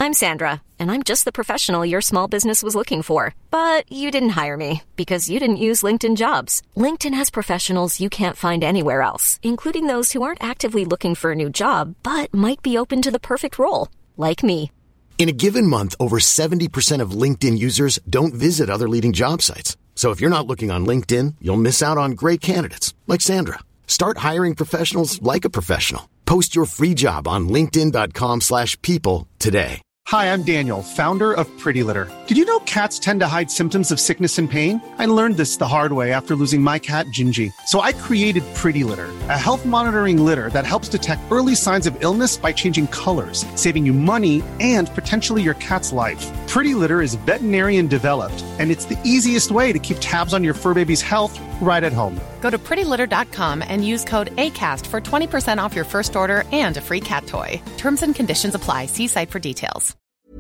I'm Sandra, and I'm just the professional your small business was looking for. But you didn't hire me because you didn't use LinkedIn Jobs. LinkedIn has professionals you can't find anywhere else, including those who aren't actively looking for a new job, but might be open to the perfect role, like me. In a given month, over 70% of LinkedIn users don't visit other leading job sites. So if you're not looking on LinkedIn, you'll miss out on great candidates like Sandra. Start hiring professionals like a professional. Post your free job on linkedin.com/people today. Hi, I'm Daniel, founder of Pretty Litter. Did you know cats tend to hide symptoms of sickness and pain? I learned this the hard way after losing my cat, Gingy. So I created Pretty Litter, a health monitoring litter that helps detect early signs of illness by changing colors, saving you money and potentially your cat's life. Pretty Litter is veterinarian developed, and it's the easiest way to keep tabs on your fur baby's health right at home. Go to prettylitter.com and use code ACAST for 20% off your first order and a free cat toy. Terms and conditions apply. See site for details.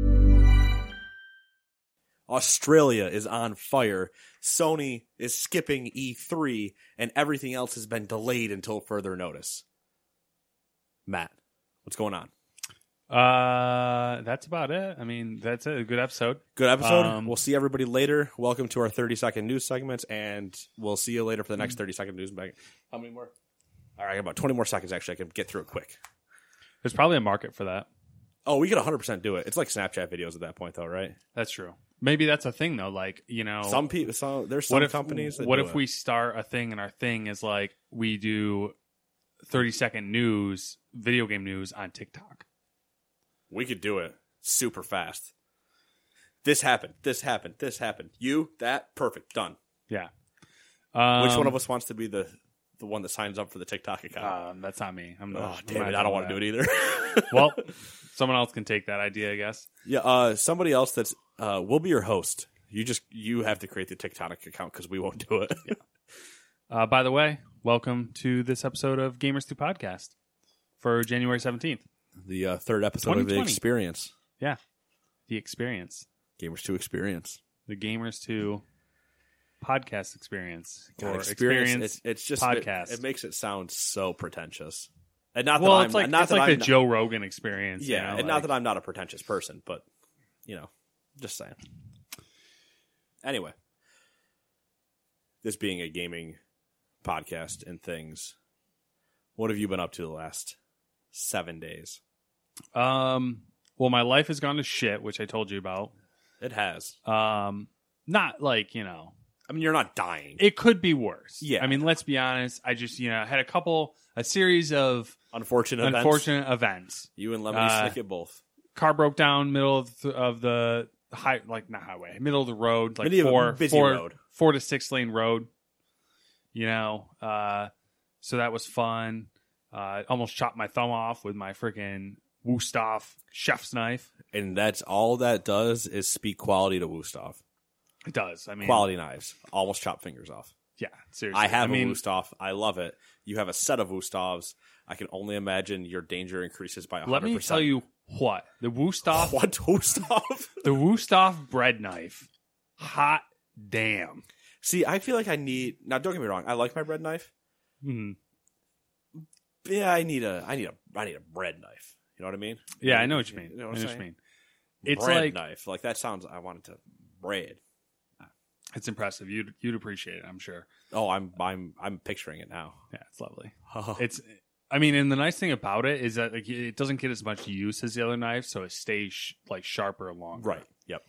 Australia is on fire. Sony is skipping E3, and everything else has been delayed until further notice. Matt, what's going on? That's about it. I mean, that's it. A good episode. Good episode. We'll see everybody later. Welcome to our 30-second news segments, and we'll see you later for the next 30-second news bag. How many more? All right, I got about 20 more seconds, actually. I can get through it quick. There's probably a market for that. Oh, we could 100% do it. It's like Snapchat videos at that point, though, right? That's true. Maybe that's a thing, though. Like, you know, some people. There's some companies that what do if it. we start a thing, and our thing is like we do 30-second news, video game news on TikTok? We could do it super fast. This happened. This happened. This happened. You, that, perfect, done. Yeah. Which one of us wants to be the one that signs up for the TikTok account? That's not me. Damn it! I don't want to do it either. Well, someone else can take that idea, I guess. Yeah. Somebody else that's we'll be your host. You have to create the TikTok account because we won't do it. Yeah. By the way, welcome to this episode of Gamers 2 Podcast for January 17th. The third episode of The Experience. Yeah. The Experience. Gamers 2 Experience. The Gamers 2 Podcast Experience. God, or experience. It's just podcast. It makes it sound so pretentious. And not well, that it's like, it's like the Joe Rogan experience. Yeah, you know, and not that I'm not a pretentious person, but, just saying. Anyway. This being a gaming podcast and things, what have you been up to the last 7 days? Well, my life has gone to shit, which I told you about. It has. Not like, I mean, you're not dying. It could be worse. Yeah. I mean, let's be honest. I just, had a series of unfortunate events. You and Lemony Snicket both. Car broke down middle of the not highway, middle of the road, like busy road. 4 to 6 lane road. So that was fun. Almost chopped my thumb off with my freaking Wusthof chef's knife. And that's all that does is speak quality to Wusthof. It does. I mean, quality knives. Almost chop fingers off. Yeah, seriously. I have a Wusthof. I love it. You have a set of Wusthovs. I can only imagine your danger increases by 100%. Let me tell you what. The Wusthof. What Wusthof? The Wusthof bread knife. Hot damn. See, I feel like I need... Now, don't get me wrong. I like my bread knife. Mm-hmm. Yeah, I need a bread knife. You know what I mean? Yeah, I know what you mean. You know what I'm saying? It's bread like knife. Like that sounds. I wanted to bread. It's impressive. You'd appreciate it, I'm sure. Oh, I'm picturing it now. Yeah, it's lovely. It's. I mean, and the nice thing about it is that like, it doesn't get as much use as the other knives, so it stays sharper and longer. Right. Yep.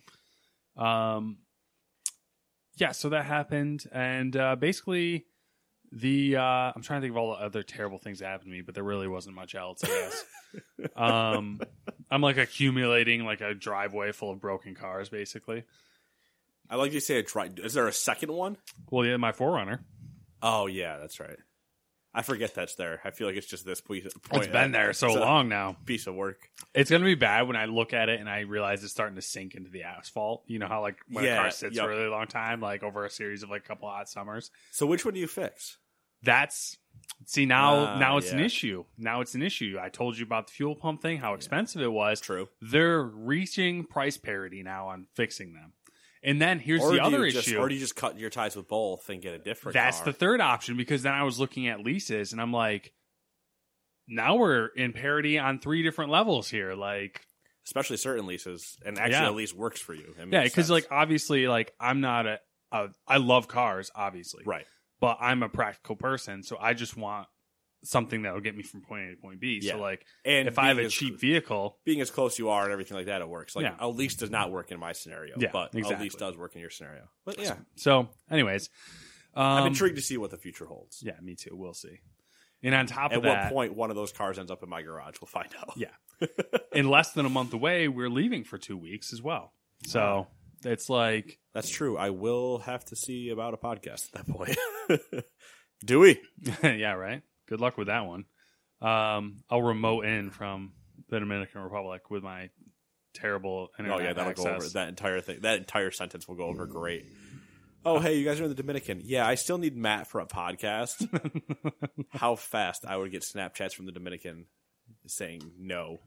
Yeah. So that happened, and basically. I'm trying to think of all the other terrible things that happened to me, but there really wasn't much else, I guess. I'm like accumulating like a driveway full of broken cars, basically. I like you say a Is there a second one? Well, yeah, my 4Runner. Oh yeah, that's right. I forget that's there. I feel like it's just this point. It's been there so long now. Piece of work. It's gonna be bad when I look at it and I realize it's starting to sink into the asphalt. You know how like when a car sits for a really long time, like over a series of like a couple hot summers. So which one do you fix? Now it's an issue. Now it's an issue. I told you about the fuel pump thing, how expensive it was. True. They're reaching price parity now on fixing them. And then here's the other issue. Or do you just cut your ties with both and get a different That's car? the third option, because then I was looking at leases and I'm like, now we're in parity on 3 different levels here. Like, especially certain leases, and actually Yeah. a lease works for you. Yeah, because like obviously, like I'm not I love cars, obviously, right. but I'm a practical person, so I just want something that will get me from point A to point B. Yeah. So like, And if I have being a as- cheap vehicle, Being as close you are and everything like that, it works. Like Yeah. a lease does not work in my scenario, Yeah, but exactly. a lease does work in your scenario. But yeah, so anyways, I'm intrigued to see what the future holds. Yeah, me too. We'll see. And on top At of that, what point one of those cars ends up in my garage, we'll find out. yeah, in less than a month away, we're leaving for 2 weeks as well. So it's like, That's true. I will have to see about a podcast at that point. Do we? yeah, right. Good luck with that one. I'll remote in from the Dominican Republic with my terrible internet Oh yeah, that'll access. go over that entire thing. That entire sentence will go over great. Oh hey, you guys are in the Dominican. Yeah, I still need Matt for a podcast. How fast I would get Snapchats from the Dominican saying no.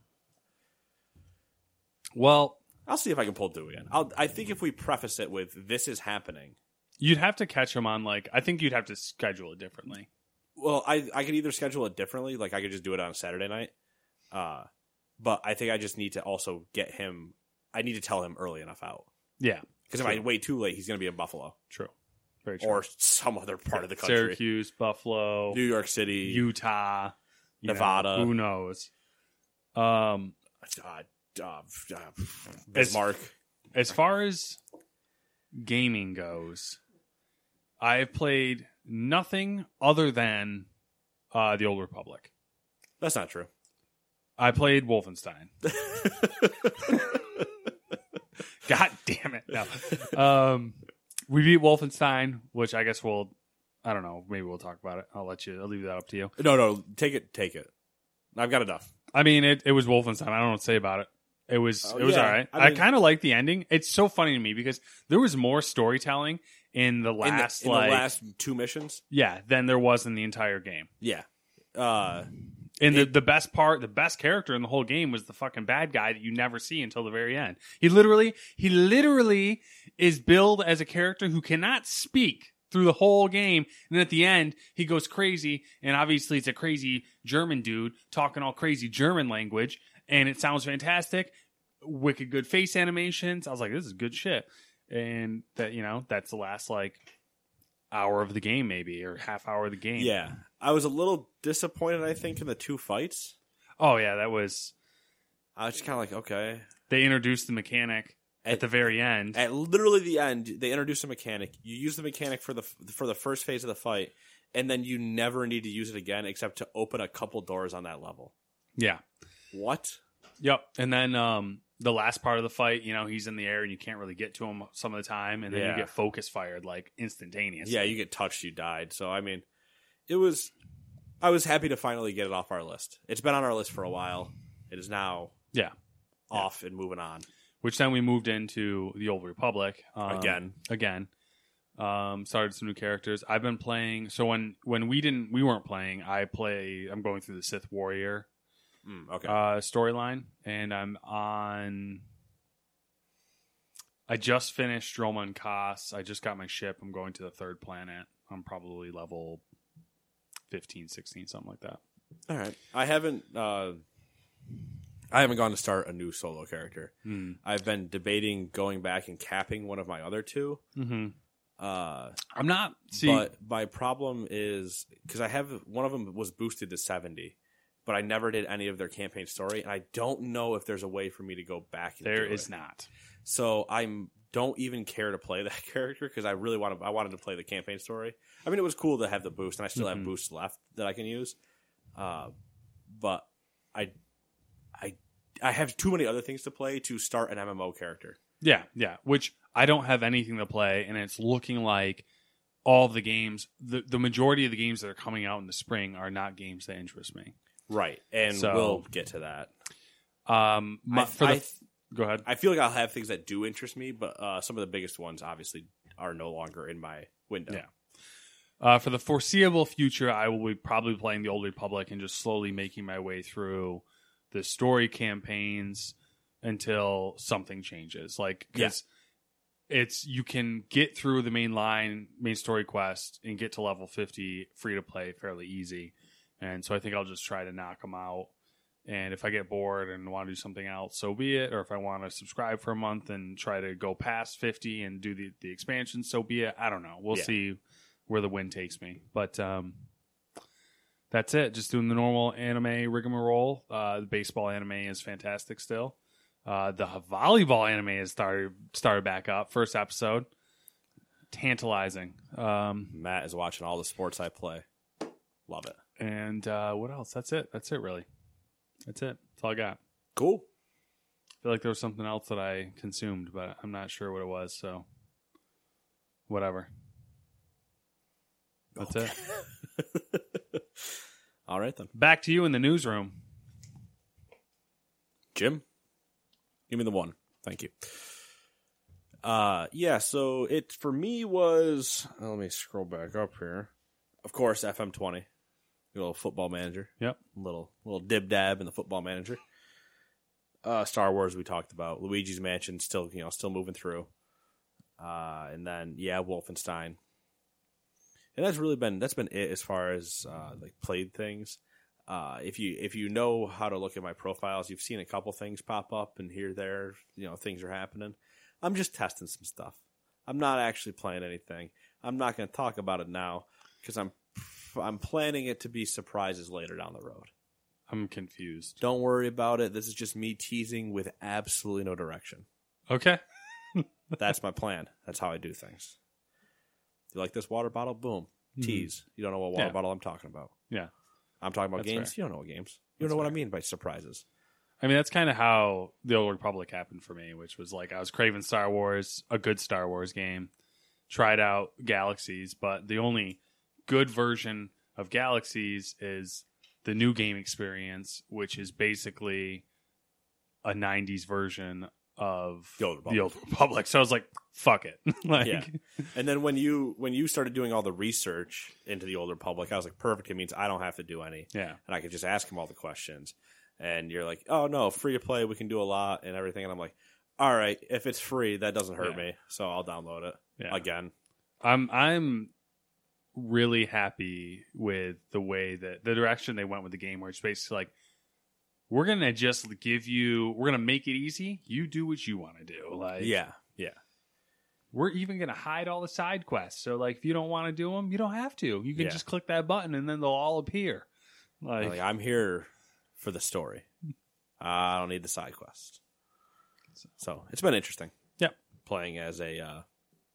Well, I'll see if I can pull Dewey in. I think if we preface it with "This is happening," you'd have to catch him on I think you'd have to schedule it differently. well, I could either schedule it differently, like I could just do it on a Saturday night. But I think I just need to also get him. I need to tell him early enough out. Yeah, Because if I wait too late, he's going to be in Buffalo true. Very true. or some other part of the country. Syracuse, Buffalo, New York City, Utah, Nevada. who knows? Bismarck. As far as gaming goes, I've played nothing other than the Old Republic. That's not true. I played Wolfenstein. God damn it! No, we beat Wolfenstein, which I guess I don't know. Maybe we'll talk about it. I'll leave that up to you. No, take it. I've got enough. I mean, it was Wolfenstein. I don't know what to say about it. It was all right. I I kind of liked the ending. It's so funny to me because there was more storytelling in the last in the last 2 missions. yeah than there was in the entire game. Yeah. And the best part, the best character in the whole game was the fucking bad guy that you never see until the very end. He literally is billed as a character who cannot speak through the whole game. And then at the end, he goes crazy. And obviously it's a crazy German dude talking all crazy German language. And it sounds fantastic. Wicked good face animations. I was like, this is good shit. And that, that's the last hour of the game maybe, or half hour of the game. Yeah. I was a little disappointed, I think, in the 2 fights. Oh yeah, that was... I was just kind of like, okay. They introduced the mechanic at the very end. At literally the end, they introduced a mechanic. You use the mechanic for the first phase of the fight, and then you never need to use it again except to open a couple doors on that level. Yeah. What? Yep. And then the last part of the fight, he's in the air and you can't really get to him some of the time, and then you get focus fired instantaneously. Yeah, you get touched, you died. So I mean, I was happy to finally get it off our list. It's been on our list for a while. It is now off and moving on. Which then we moved into the Old Republic Again. Started some new characters. I've been playing. So when we weren't playing, I'm going through the Sith Warrior storyline, and I just finished Droma and Kos. I just got my ship. I'm going to the 3rd planet. I'm probably level 15, 16, something like that. All right. I haven't gone to start a new solo character. I've been debating going back and capping one of my other 2. Mm-hmm. I'm not. But my problem is because one of them was boosted to 70, but I never did any of their campaign story, and I don't know if there's a way for me to go back. And There do is it. not. So don't even care to play that character because I wanted to play the campaign story. I mean, it was cool to have the boost, and I still have boosts left that I can use. But I have too many other things to play to start an MMO character. Yeah. Which I don't have anything to play, and it's looking like all of the games, the majority of the games that are coming out in the spring are not games that interest me. Right, and we'll get to that. Go ahead. I feel like I'll have things that do interest me, but some of the biggest ones obviously are no longer in my window. Yeah. For the foreseeable future, I will be probably playing the Old Republic and just slowly making my way through the story campaigns until something changes. Because you can get through the main story quest and get to level 50 free to play fairly easy. And so I think I'll just try to knock them out And if I get bored and want to do something else, so be it. Or if I want to subscribe for a month and try to go past 50 and do the expansion, so be it. I don't know. We'll see where the wind takes me. But that's it. Just doing the normal anime rigmarole. The baseball anime is fantastic still. The volleyball anime has started back up. First episode. Tantalizing. Matt is watching all the sports I play. Love it. And what else? That's it. That's it, really. That's it. That's all I got. Cool. I feel like there was something else that I consumed, but I'm not sure what it was, so whatever. That's it. All right, then. Back to you in the newsroom. Jim, give me the one. Thank you. So it for me was, let me scroll back up here. Of course, FM20. Little Football Manager. Yep. Little dib dab in the Football Manager. Star Wars we talked about. Luigi's Mansion still moving through. And then Wolfenstein. And that's been it as far as like played things. If you know how to look at my profiles, you've seen a couple things pop up and here there, things are happening. I'm just testing some stuff. I'm not actually playing anything. I'm not going to talk about it now because I'm planning it to be surprises later down the road. I'm confused. Don't worry about it. This is just me teasing with absolutely no direction. Okay. That's my plan. That's how I do things. You like this water bottle? Boom. Tease. You don't know what water bottle I'm talking about. Yeah. I'm talking about That's games. fair. You don't know what games. You don't know what I mean by surprises. I mean, that's kind of how the Old Republic happened for me, which was like I was craving Star Wars, a good Star Wars game, tried out Galaxies, but the only good version of Galaxies is the new game experience, which is basically a 90s version of The Old Republic. So I was like, fuck it. Yeah. And then when you started doing all the research into the Old Republic, I was like, perfect. It means I don't have to do any. Yeah. And I could just ask him all the questions. And you're like, oh, no, free to play. We can do a lot and everything. And I'm like, all right, if it's free, that doesn't hurt me. So I'll download it again. I'm really happy with the way that the direction they went with the game, where it's basically like, we're going to make it easy. You do what you want to do. Like, yeah. We're even going to hide all the side quests. So, like, if you don't want to do them, you don't have to. You can just click that button and then they'll all appear. Like I'm here for the story. I don't need the side quest. So, it's been interesting. Yep. Playing as a...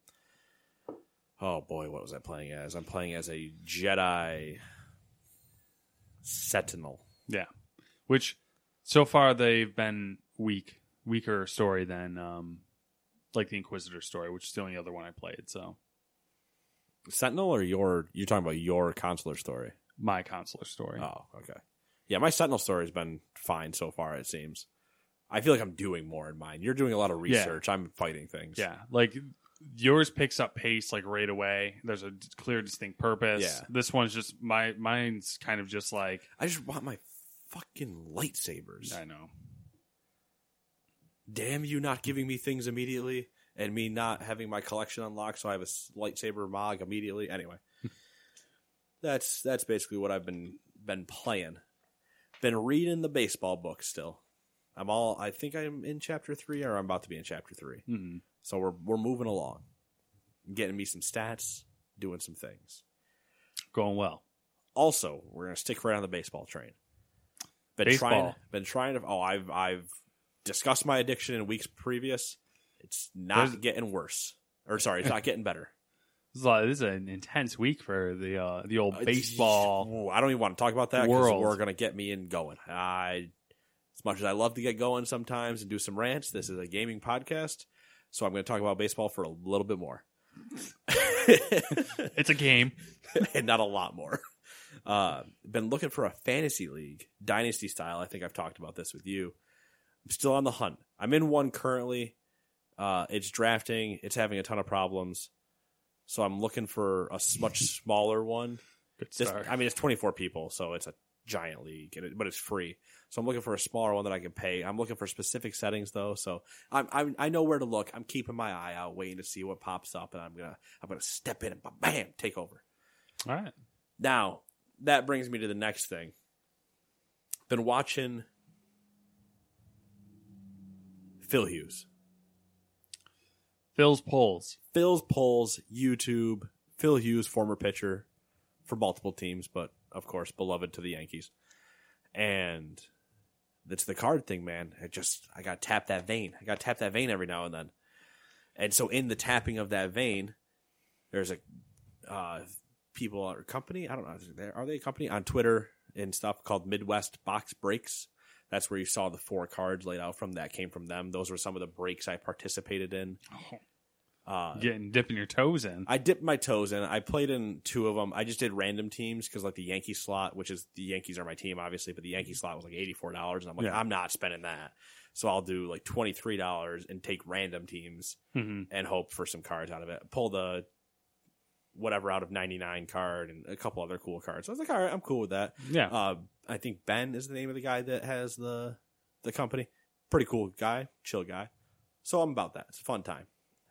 oh, boy, what was I playing as? I'm playing as a Jedi Sentinel. Yeah. Which, so far, they've been weaker story than... like the Inquisitor story, which is the only other one I played. So, Sentinel, or you're talking about your consular story? My consular story. Oh, okay. Yeah, my Sentinel story has been fine so far. It seems. I feel like I'm doing more in mine. You're doing a lot of research. I'm fighting things. Yeah, like yours picks up pace like right away. There's a clear, distinct purpose. Yeah. This one's just mine's kind of just like I just want my fucking lightsabers. I know. Damn you not giving me things immediately and me not having my collection unlocked so I have a lightsaber mog immediately. Anyway, that's basically what I've been playing. Been reading the baseball book still. I think I'm in chapter 3 or I'm about to be in chapter 3. Mm-hmm. So we're moving along. Getting me some stats, doing some things. Going well. Also, we're going to stick right on the baseball train. Been trying to I've discussed my addiction in weeks previous. It's not getting worse. Or sorry, it's not getting better. This is an intense week for the old baseball. I don't even want to talk about that because world. we're going to get me in going. As much as I love to get going sometimes and do some rants, this is a gaming podcast, so I'm going to talk about baseball for a little bit more. It's a game. And not a lot more. Been looking for a fantasy league, dynasty style. I think I've talked about this with you. I'm still on the hunt. I'm in one currently. It's drafting. It's having a ton of problems. So I'm looking for a much smaller one. Good start. It's 24 people, so it's a giant league, but it's free. So I'm looking for a smaller one that I can pay. I'm looking for specific settings though, so I know where to look. I'm keeping my eye out, waiting to see what pops up, and I'm gonna step in and bam, take over. All right. Now that brings me to the next thing. Been watching Phil Hughes. Phil's polls. Phil's polls, YouTube. Phil Hughes, former pitcher for multiple teams, but of course beloved to the Yankees. And it's the card thing, man. I got to tap that vein. I got to tap that vein every now and then. And so in the tapping of that vein, there's a people or company, I don't know, are they a company on Twitter and stuff called Midwest Box Breaks? That's where you saw the 4 cards laid out from. That came from them. Those were some of the breaks I participated in. Dipping your toes in. I dipped my toes in. I played in 2 of them. I just did random teams because like the Yankee slot, which is the Yankees are my team, obviously, but the Yankee slot was like $84. And I'm like, I'm not spending that. So I'll do like $23 and take random teams and hope for some cards out of it. Pull the whatever out of 99 card and a couple other cool cards. So I was like, all right, I'm cool with that. Yeah. I think Ben is the name of the guy that has the company. Pretty cool guy, chill guy. So I'm about that. It's a fun time.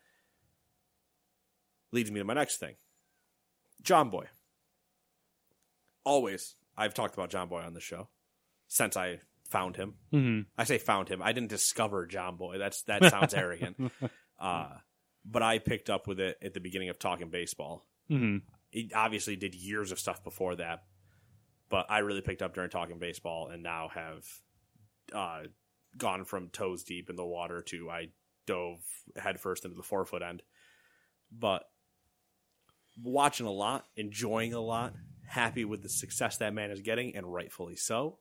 Leads me to my next thing. John Boy. Always, I've talked about John Boy on the show since I found him. Mm-hmm. I say found him. I didn't discover John Boy. That sounds arrogant. But I picked up with it at the beginning of Talking Baseball. Mm-hmm. He obviously did years of stuff before that, but I really picked up during Talking Baseball and now have gone from toes deep in the water to I dove headfirst into the 4-foot end. But watching a lot, enjoying a lot, happy with the success that man is getting, and rightfully so.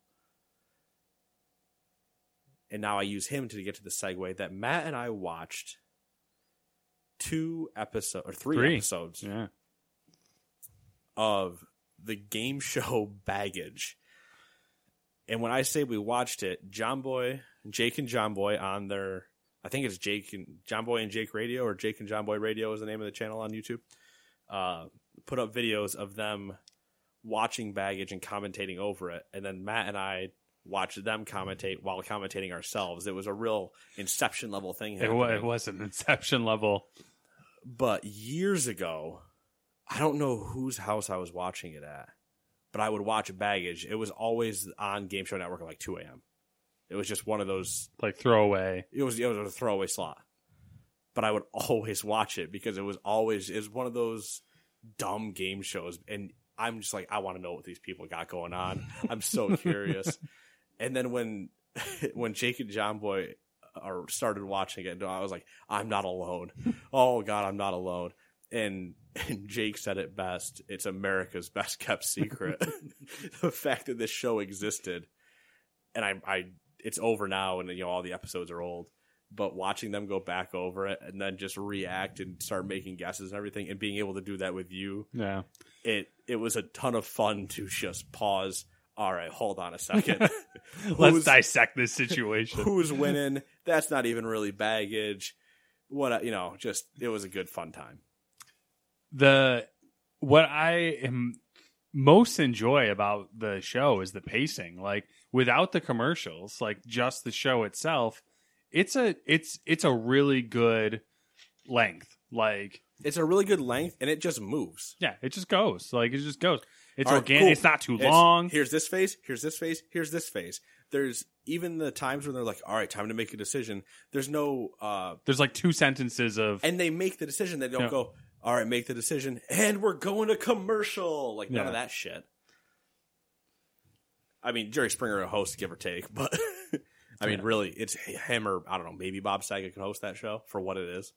And now I use him to get to the segue that Matt and I watched 3 episodes of the game show Baggage. And when I say we watched it, Jake and John Boy on their, I think it's John Boy and Jake Radio, or Jake and John Boy Radio is the name of the channel on YouTube, put up videos of them watching Baggage and commentating over it. And then Matt and I watched them commentate while commentating ourselves. It was a real Inception level thing. It was an Inception level. But years ago, I don't know whose house I was watching it at, but I would watch Baggage. It was always on Game Show Network at like 2 a.m. It was just one of those like throwaway. It was a throwaway slot, but I would always watch it because it was one of those dumb game shows, and I'm just like, I want to know what these people got going on. I'm so curious. And then when Jake and John Boy started watching it, I was like, I'm not alone. Oh God, I'm not alone. And Jake said it best. It's America's best kept secret. The fact that this show existed, and it's over now, and all the episodes are old. But watching them go back over it and then just react and start making guesses and everything, and being able to do that with you, it was a ton of fun to just pause. All right, hold on a second. Let's dissect this situation. Who's winning? That's not even really Baggage. It was a good fun time. What I am most enjoy about the show is the pacing. Like without the commercials, like just the show itself, it's a really good length. Like it's a really good length, and it just moves. Yeah, it just goes. Like it just goes. It's right, organic. Cool. It's not too long. Here's this phase. Here's this phase. Here's this phase. There's even the times when they're like, all right, time to make a decision. There's no... there's like 2 sentences of... And they make the decision. They don't go, all right, make the decision, and we're going to commercial. Like, none of that shit. I mean, Jerry Springer a host, give or take, but... I mean, really, it's him or, I don't know, maybe Bob Saget can host that show for what it is.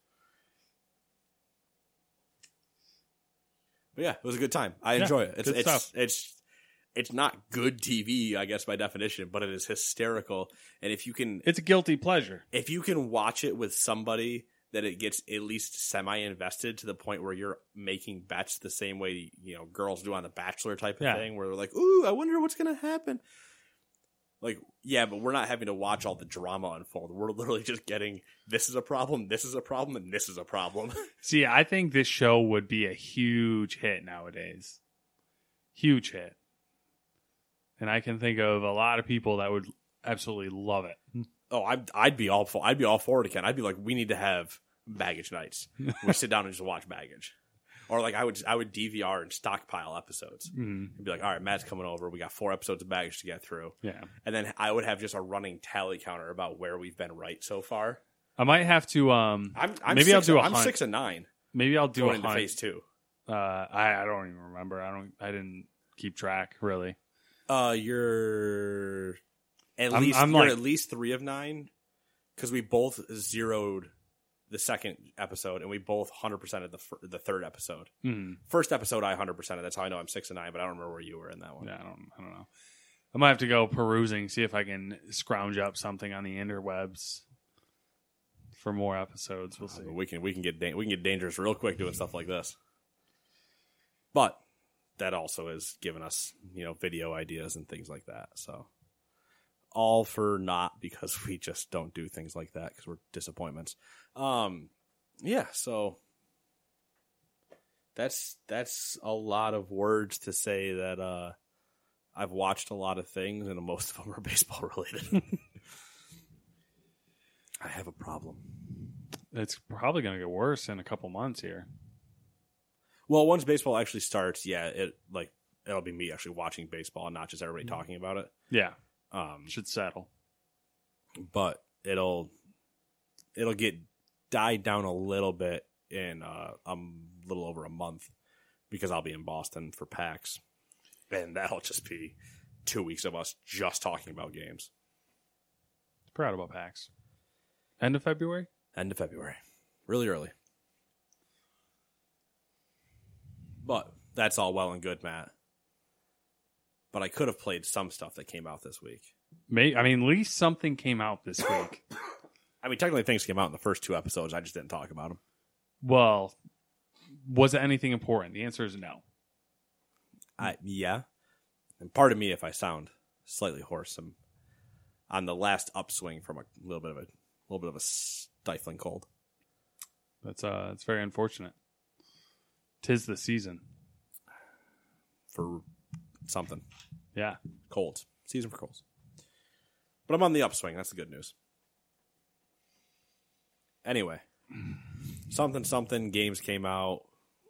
But yeah, it was a good time. I enjoy it. It's not good TV, I guess by definition, but it is hysterical. And if you can, it's a guilty pleasure. If you can watch it with somebody that it gets at least semi-invested to the point where you're making bets the same way girls do on The Bachelor type of thing, where they're like, "Ooh, I wonder what's going to happen." Like, yeah, but we're not having to watch all the drama unfold. We're literally just getting, this is a problem, and this is a problem. See, I think this show would be a huge hit nowadays. Huge hit. And I can think of a lot of people that would absolutely love it. Oh, I'd be all for it again. I'd be like, we need to have Baggage nights. We sit down and just watch Baggage. Or like I would DVR and stockpile episodes. Mm-hmm. And be like, all right, Matt's coming over. We got 4 episodes of Baggage to get through. Yeah. And then I would have just a running tally counter about where we've been right so far. I might have to. I'm maybe I'll do a I'm hunt. 6-9. Maybe I'll do going a into hunt. phase 2. I don't even remember. I didn't keep track really. You're at I'm least like- at least 3 of 9 because we both zeroed the second episode and we both 100%ed the third episode. Mm-hmm. First episode I 100%ed. That's how I know I'm 6-9, but I don't remember where you were in that one. Yeah, I don't know. I might have to go perusing, see if I can scrounge up something on the interwebs for more episodes. We'll see. We can get dangerous real quick doing stuff like this. But that also is giving us, video ideas and things like that. So all for not because we just don't do things like that because we're disappointments. Yeah, so that's a lot of words to say that I've watched a lot of things and most of them are baseball related. I have a problem. It's probably going to get worse in a couple months here. Well, once baseball actually starts, it'll be me actually watching baseball and not just everybody talking about it. Yeah, should settle. But it'll get died down a little bit in a little over a month because I'll be in Boston for PAX, and that'll just be 2 weeks of us just talking about games. Proud about PAX. End of February? End of February. Really early. But that's all well and good, Matt. But I could have played some stuff that came out this week. At least something came out this week. I mean, technically things came out in the first 2 episodes. I just didn't talk about them. Well, was it anything important? The answer is no. Yeah. And pardon me if I sound slightly hoarse. I'm on the last upswing from a little bit of a stifling cold. That's it's very unfortunate. 'Tis the season For something. Yeah. Colds. Season for colds. But I'm on the upswing. That's the good news. Anyway. Something games came out.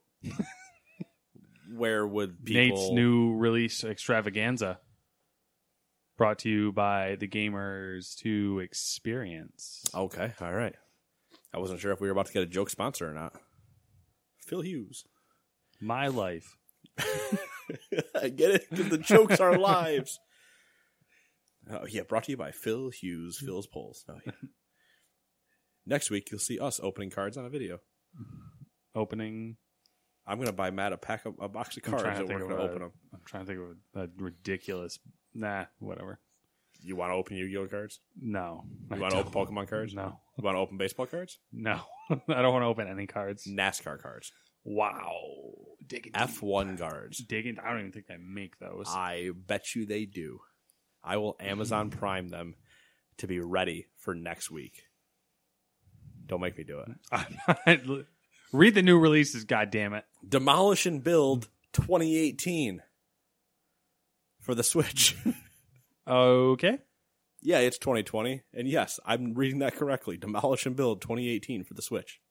Where would people... Nate's new release extravaganza. Brought to you by the Gamers 2 Experience. Okay. All right. I wasn't sure if we were about to get a joke sponsor or not. Phil Hughes. My life. I get it, because the jokes are lives. Oh, yeah, brought to you by Phil Hughes, Phil's Polls. Oh, yeah. Next week, you'll see us opening cards on a video. Opening. I'm going to buy Matt a box of cards, and we're going to open them. I'm trying to think of a ridiculous... Nah, whatever. You want to open Yu-Gi-Oh cards? No. You want to open Pokemon cards? No. You want to open baseball cards? No. I don't want to open any cards. NASCAR cards. Wow. Digging F1 cards. Digging. I don't even think they make those. I bet you they do. I will Amazon Prime them to be ready for next week. Don't make me do it. Read the new releases, goddammit. Demolish and Build 2018 for the Switch. Okay. Yeah, it's 2020. And yes, I'm reading that correctly. Demolish and Build 2018 for the Switch.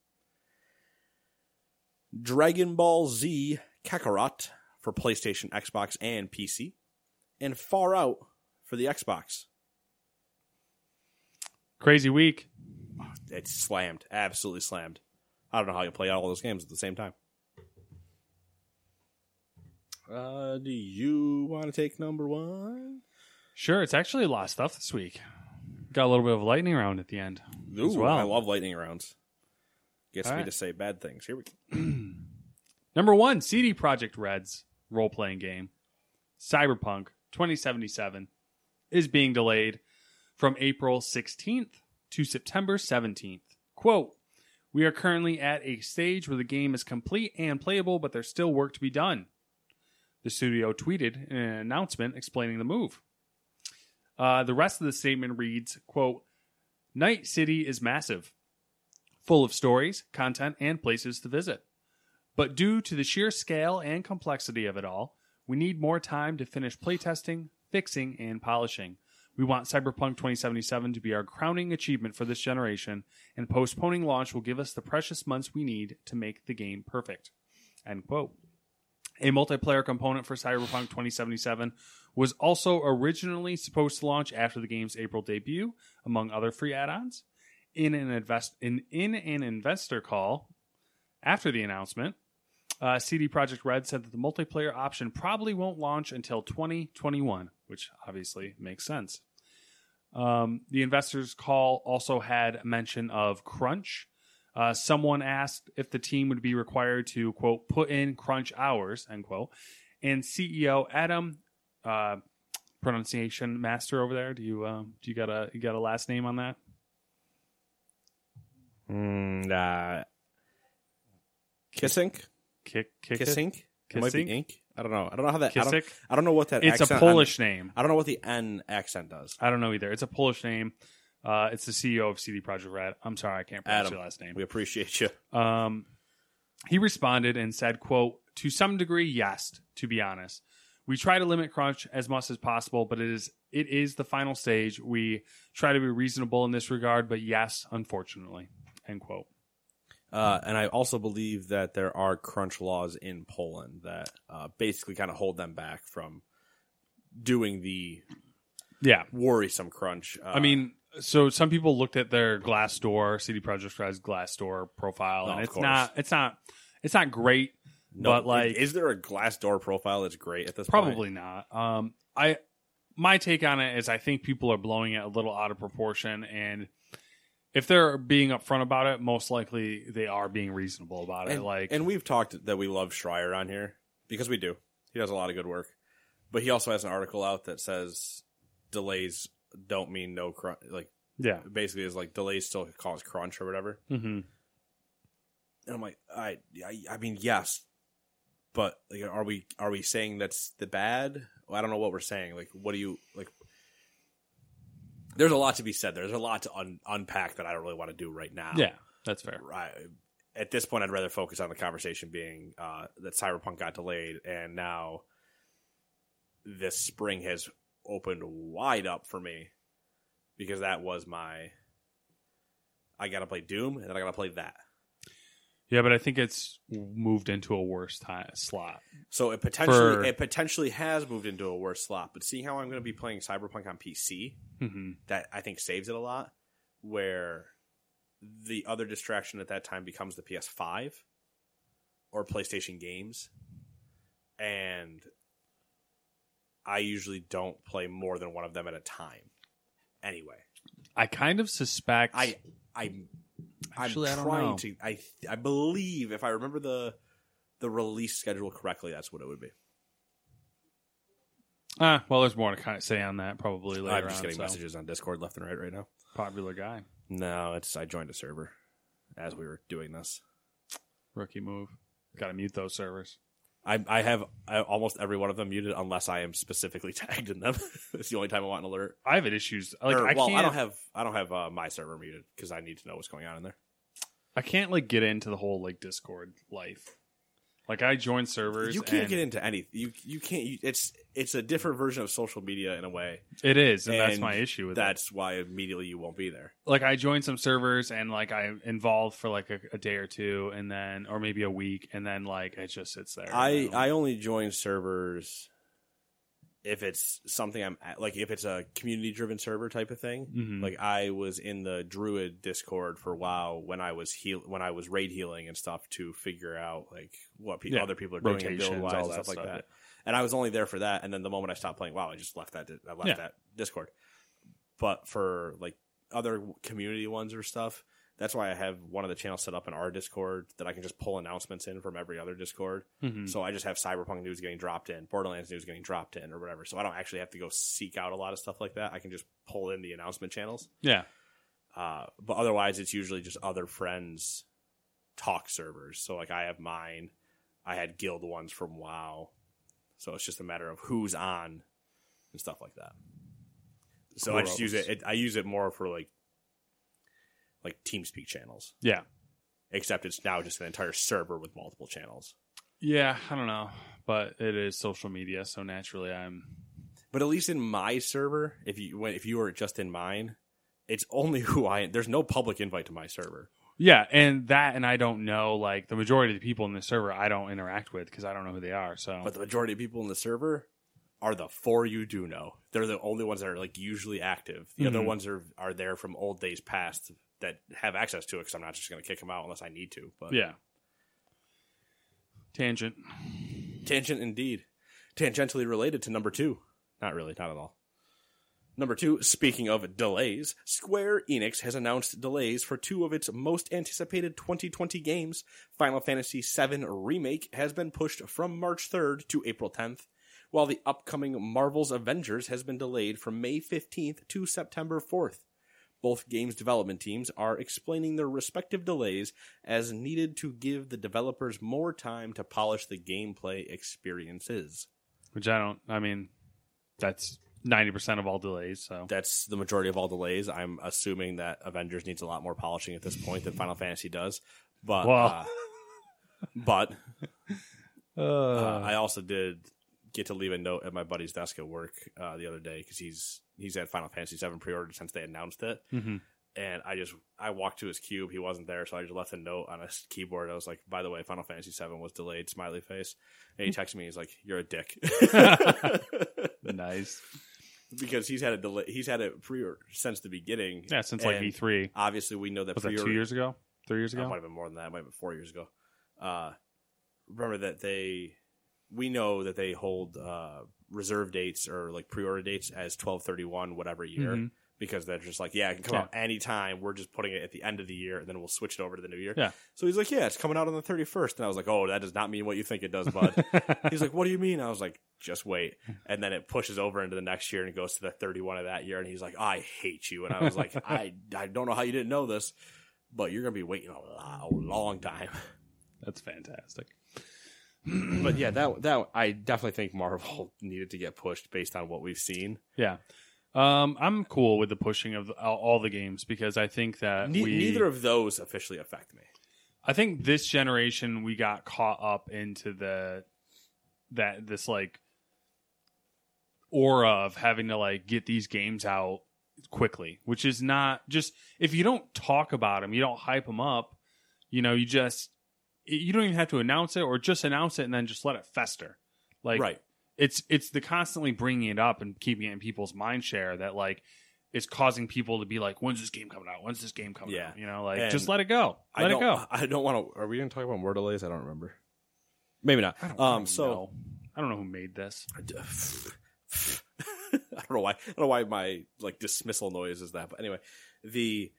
Dragon Ball Z Kakarot for PlayStation, Xbox, and PC. And Far Out for the Xbox. Crazy week. It's slammed. Absolutely slammed. I don't know how you play all those games at the same time. Do you want to take number 1? Sure, it's actually a lot of stuff this week. Got a little bit of a lightning round at the end as well. I love lightning rounds. Gets All me right. to say bad things. Here we go. Number 1, CD Projekt Red's role-playing game, Cyberpunk 2077, is being delayed from April 16th to September 17th. Quote, "We are currently at a stage where the game is complete and playable, but there's still work to be done." The studio tweeted in an announcement explaining the move. The rest of the statement reads, quote, "Night City is massive, full of stories, content, and places to visit. But due to the sheer scale and complexity of it all, we need more time to finish playtesting, fixing, and polishing. We want Cyberpunk 2077 to be our crowning achievement for this generation, and postponing launch will give us the precious months we need to make the game perfect." End quote. A multiplayer component for Cyberpunk 2077 was also originally supposed to launch after the game's April debut, among other free add-ons. in an investor call after the announcement, CD Projekt Red said that the multiplayer option probably won't launch until 2021, which obviously makes sense. The investors' call also had mention of crunch. Someone asked if the team would be required to, quote, put in crunch hours, end quote. And CEO Adam, pronunciation master over there, do you got a last name on that? Kissink? Kissink? It might be ink. I don't know. I don't know how that. Kissick? I don't know what that. It's a Polish name. I don't know what the N accent does. I don't know either. It's a Polish name. It's the CEO of CD Projekt Red. I'm sorry, I can't pronounce Adam, your last name. We appreciate you. He responded and said, quote, to some degree, yes, to be honest. We try to limit crunch as much as possible, but it is the final stage. We try to be reasonable in this regard, but yes, unfortunately, end quote. And I also believe that there are crunch laws in Poland that basically kind of hold them back from doing the worrisome crunch. I mean, so some people looked at their Glassdoor, CD Projekt Red's Glassdoor profile, and it's not great. No, but like, is there a Glassdoor profile that's great at this probably point? Probably not. My take on it is I think people are blowing it a little out of proportion, and if they're being upfront about it, most likely they are being reasonable about it. And we've talked that we love Schreier on here because we do. He does a lot of good work, but he also has an article out that says delays don't mean no crunch. Like, basically, is like delays still cause crunch or whatever. Mm-hmm. And I'm like, I mean, yes, but like, are we saying that's the bad? Well, I don't know what we're saying. Like, what do you like? There's a lot to be said. There's a lot to unpack that I don't really want to do right now. Yeah, that's fair. Right. At this point, I'd rather focus on the conversation being that Cyberpunk got delayed, and now this spring has opened wide up for me because that was I got to play Doom, and then I got to play that. Yeah, but I think it's moved into a worse slot. So it potentially has moved into a worse slot. But seeing how I'm going to be playing Cyberpunk on PC, that I think saves it a lot. Where the other distraction at that time becomes the PS5 or PlayStation games, and I usually don't play more than one of them at a time. Anyway, I kind of suspect Actually, I don't know. I believe if I remember the release schedule correctly, that's what it would be. Well, there's more to kind of say on that probably later. I'm just getting messages on Discord left and right now. Popular guy. No, I joined a server as we were doing this. Rookie move. Got to mute those servers. I have almost every one of them muted unless I am specifically tagged in them. It's the only time I want an alert. I have issues. I don't have my server muted because I need to know what's going on in there. I can't get into the whole Discord life. I join servers. You can't get into anything. You can't. It's a different version of social media in a way. It is, and that's my issue with it. That's why immediately you won't be there. I join some servers and I'm involved for a day or two, and then or maybe a week, and then it just sits there. I only join servers if it's something I'm if it's a community driven server type of thing. Mm-hmm. I was in the Druid Discord for a while when I was raid healing and stuff to figure out what other people are doing build wise and stuff like that. And I was only there for that. And then the moment I stopped playing WoW, I just left that. That Discord. But for other community ones or stuff, that's why I have one of the channels set up in our Discord that I can just pull announcements in from every other Discord. Mm-hmm. So I just have Cyberpunk news getting dropped in, Borderlands news getting dropped in, or whatever. So I don't actually have to go seek out a lot of stuff like that. I can just pull in the announcement channels. Yeah. But otherwise, it's usually just other friends' talk servers. So I have mine. I had guild ones from WoW. So it's just a matter of who's on and stuff like that. So I just use it. I use it more for like TeamSpeak channels. Yeah. Except it's now just an entire server with multiple channels. Yeah, I don't know. But it is social media, so naturally I'm... But at least in my server, if you were just in mine, it's only there's no public invite to my server. Yeah, and I don't know, the majority of the people in the server I don't interact with because I don't know who they are. So, but the majority of people in the server are the 4 you do know. They're the only ones that are usually active. The other ones are there from old days past that have access to it because I'm not just going to kick them out unless I need to. But Yeah. Tangent indeed. Tangentially related to number 2. Not really, not at all. Number 2, speaking of delays, Square Enix has announced delays for 2 of its most anticipated 2020 games. Final Fantasy VII Remake has been pushed from March 3rd to April 10th, while the upcoming Marvel's Avengers has been delayed from May 15th to September 4th. Both games development teams are explaining their respective delays as needed to give the developers more time to polish the gameplay experiences. Which that's 90% of all delays. So That's the majority of all delays. I'm assuming that Avengers needs a lot more polishing at this point than Final Fantasy does. But I also did get to leave a note at my buddy's desk at work the other day because he's had Final Fantasy VII pre-ordered since they announced it. Mm-hmm. And I walked to his cube. He wasn't there, so I just left a note on his keyboard. I was like, by the way, Final Fantasy VII was delayed, smiley face. And he texted me. He's like, you're a dick. Nice. Because he's had it pre-order since the beginning. Yeah, since like E3. Obviously, we know that was that 2 years ago? 3 years ago? It might have been more than that. It might have been 4 years ago. Remember that we know that they hold reserve dates or like pre-order dates as 12/31 whatever year. Mm-hmm. Because they're just like, it can come out anytime. We're just putting it at the end of the year, and then we'll switch it over to the new year. Yeah. So he's like, it's coming out on the 31st. And I was like, oh, that does not mean what you think it does, bud. He's like, what do you mean? I was like, just wait. And then it pushes over into the next year and it goes to the 31 of that year. And he's like, I hate you. And I was like, I don't know how you didn't know this, but you're going to be waiting a long time. That's fantastic. But yeah, that I definitely think Marvel needed to get pushed based on what we've seen. Yeah. I'm cool with the pushing of all the games because I think that neither of those officially affect me. I think this generation we got caught up into this like aura of having to like get these games out quickly, which is not just if you don't talk about them, you don't hype them up, you don't even have to announce it or just announce it and then just let it fester. Like right. It's the constantly bringing it up and keeping it in people's mind share that like is causing people to be like, when's this game coming out? When's this game coming out? And just let it go. Let it go. I don't want to. Are we going to talk about more delays? I don't remember. Maybe not. I don't know who made this. I don't know why. I don't know why my like dismissal noise is that. But anyway, the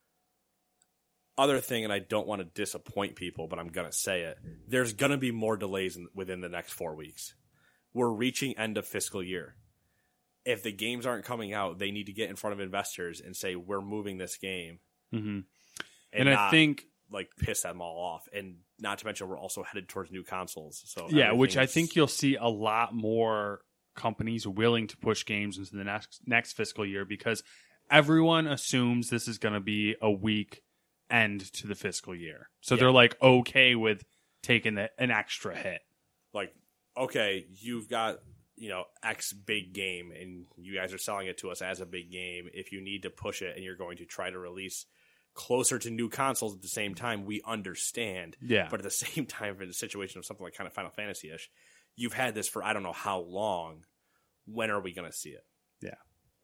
other thing, and I don't want to disappoint people, but I'm going to say it. There's going to be more delays within the next 4 weeks. We're reaching end of fiscal year. If the games aren't coming out, they need to get in front of investors and say, we're moving this game. Mm-hmm. And I think like piss them all off. And not to mention, we're also headed towards new consoles. So which I think you'll see a lot more companies willing to push games into the next fiscal year because everyone assumes this is going to be a weak end to the fiscal year. So they're like okay with taking an extra hit. Like, okay, you've got, X big game and you guys are selling it to us as a big game. If you need to push it and you're going to try to release closer to new consoles at the same time, we understand. Yeah. But at the same time, in a situation of something like kind of Final Fantasy-ish, you've had this for I don't know how long. When are we going to see it? Yeah.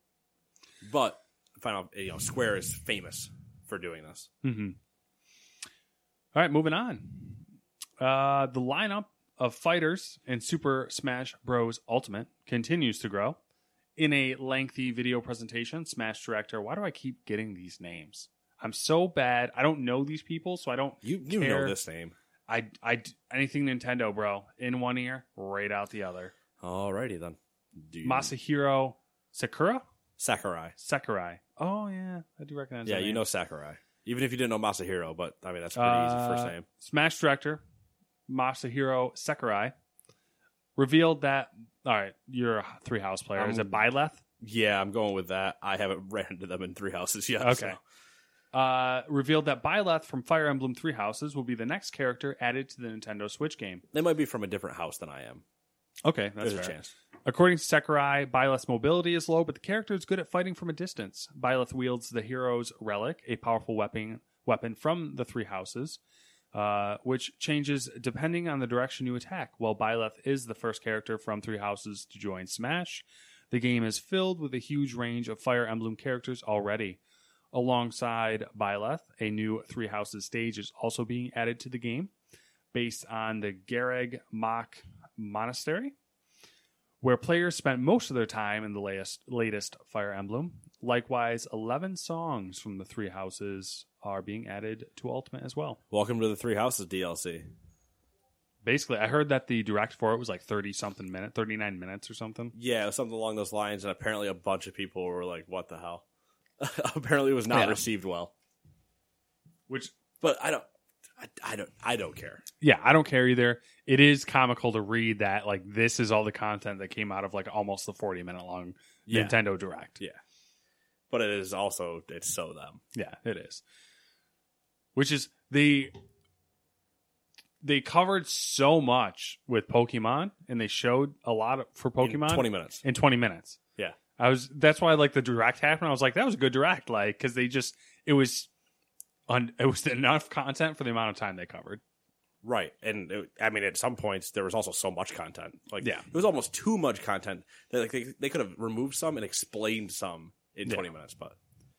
But Square is famous for doing this. Mm-hmm. All right, moving on. The lineup of fighters in Super Smash Bros. Ultimate continues to grow. In a lengthy video presentation, Smash Director, why do I keep getting these names? I'm so bad. I don't know these people, so I don't You care. know this name. I anything Nintendo, bro. In one ear, right out the other. Alrighty then. Masahiro Sakurai. Oh, yeah. I do recognize that. Yeah, name. you know Sakurai. Even if you didn't know Masahiro, but I mean, that's a pretty easy first name. Smash Director Masahiro Sakurai revealed that. All right, you're a 3-house player. Is it Byleth? Yeah, I'm going with that. I haven't ran into them in 3 houses yet. Okay. So. Revealed that Byleth from Fire Emblem 3 Houses will be the next character added to the Nintendo Switch game. They might be from a different house than I am. Okay, that's There's fair. a chance. According to Sakurai, Byleth's mobility is low, but the character is good at fighting from a distance. Byleth wields the Hero's Relic, a powerful weapon from the 3 Houses, which changes depending on the direction you attack. While Byleth is the first character from 3 Houses to join Smash, the game is filled with a huge range of Fire Emblem characters already. Alongside Byleth, a new Three Houses stage is also being added to the game, based on the Gareg Mach Monastery, where players spent most of their time in the latest Fire Emblem. Likewise, 11 songs from the Three Houses are being added to Ultimate as well. Welcome to the Three Houses DLC. Basically, I heard that the direct for it was like 30-something minutes, 39 minutes or something. Yeah, it was something along those lines, and apparently a bunch of people were like, what the hell? Apparently it was not received well. But I don't care. Yeah, I don't care either. It is comical to read that like this is all the content that came out of like almost the 40-minute long Nintendo Direct. Yeah. But it is also, it's so them. Yeah, it is. Which is they covered so much with Pokemon, and they showed a lot for Pokemon in 20 minutes. In 20 minutes. Yeah. That's why like the Direct happened. I was like, that was a good Direct, like because it was enough content for the amount of time they covered. Right. And at some points there was also so much content. Like yeah. It was almost too much content that like they could have removed some and explained some in 20 minutes, but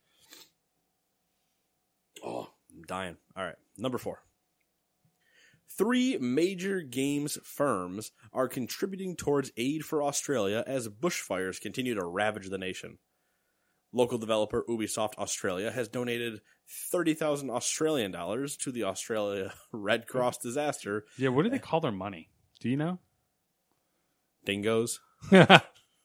I'm dying. All right. Number 4. 3 major games firms are contributing towards aid for Australia as bushfires continue to ravage the nation. Local developer Ubisoft Australia has donated 30,000 Australian dollars to the Australia Red Cross disaster. Yeah, what do they call their money? Do you know? Dingoes. Okay.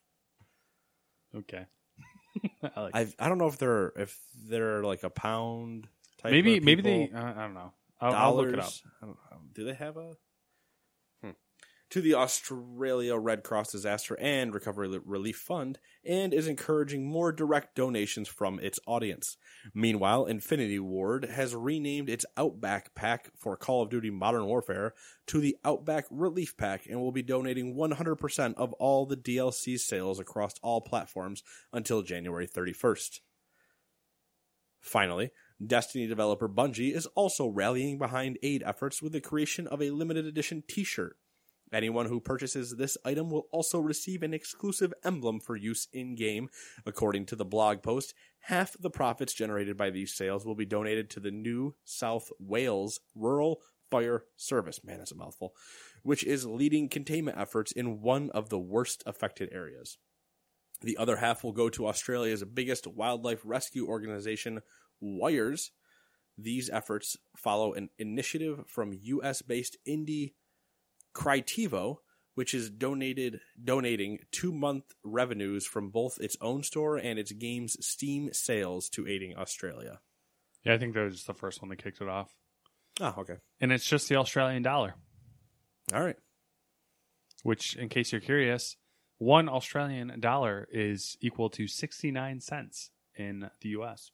I don't know if they're like a pound type. Maybe of they. I don't know. I'll look it up. I don't know. Do they have a? To the Australia Red Cross Disaster and Recovery Relief Fund, and is encouraging more direct donations from its audience. Meanwhile, Infinity Ward has renamed its Outback Pack for Call of Duty Modern Warfare to the Outback Relief Pack and will be donating 100% of all the DLC sales across all platforms until January 31st. Finally, Destiny developer Bungie is also rallying behind aid efforts with the creation of a limited edition t-shirt. Anyone who purchases this item will also receive an exclusive emblem for use in-game. According to the blog post, half the profits generated by these sales will be donated to the New South Wales Rural Fire Service, man, that's a mouthful, which is leading containment efforts in one of the worst affected areas. The other half will go to Australia's biggest wildlife rescue organization, WIRES. These efforts follow an initiative from US-based indie Crytivo, which is donating 2-month revenues from both its own store and its game's Steam sales to aiding Australia. Yeah, I think that was the first one that kicked it off. Oh, okay. And it's just the Australian dollar. All right. Which, in case you're curious, 1 Australian dollar is equal to 69 cents in the US.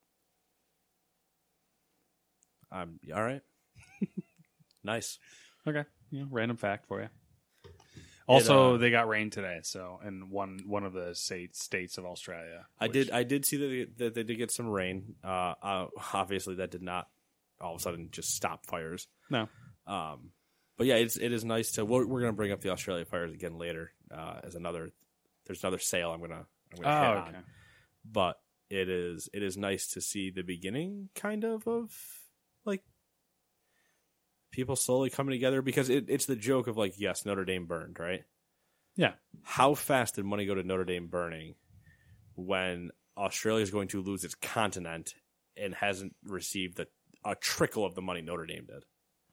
All right. Nice. Okay. Random fact for you. Also, they got rain today, so in one of the states of Australia. I did see that they did get some rain. Obviously, that did not all of a sudden just stop fires. No. But yeah, it is nice to. We're going to bring up the Australia fires again later as another. There's another sale I'm gonna hit on. But it is nice to see the beginning kind of like people slowly coming together, because it's the joke of like, yes, Notre Dame burned, right? Yeah. How fast did money go to Notre Dame burning when Australia is going to lose its continent and hasn't received a trickle of the money Notre Dame did?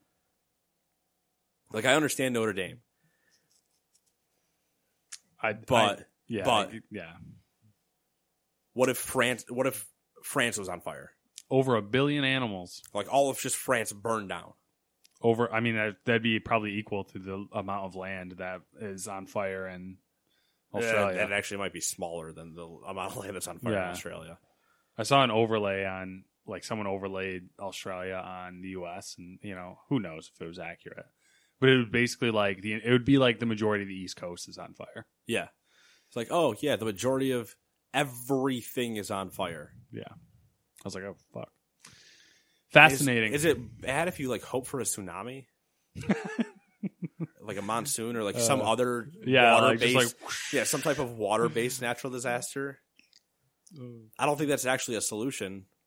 Like, I understand Notre Dame. What if France was on fire? Over 1 billion animals. Like, all of just France burned down. That'd be probably equal to the amount of land that is on fire in Australia. That actually might be smaller than the amount of land that's on fire in Australia. I saw an overlay on, like, someone overlaid Australia on the U.S., and, who knows if it was accurate. But it would basically it would be like the majority of the East Coast is on fire. Yeah. It's like, oh, yeah, the majority of everything is on fire. Yeah. I was like, oh, fuck. Fascinating. Is it bad if you hope for a tsunami? Like a monsoon or some other water-based, some type of water-based natural disaster? I don't think that's actually a solution,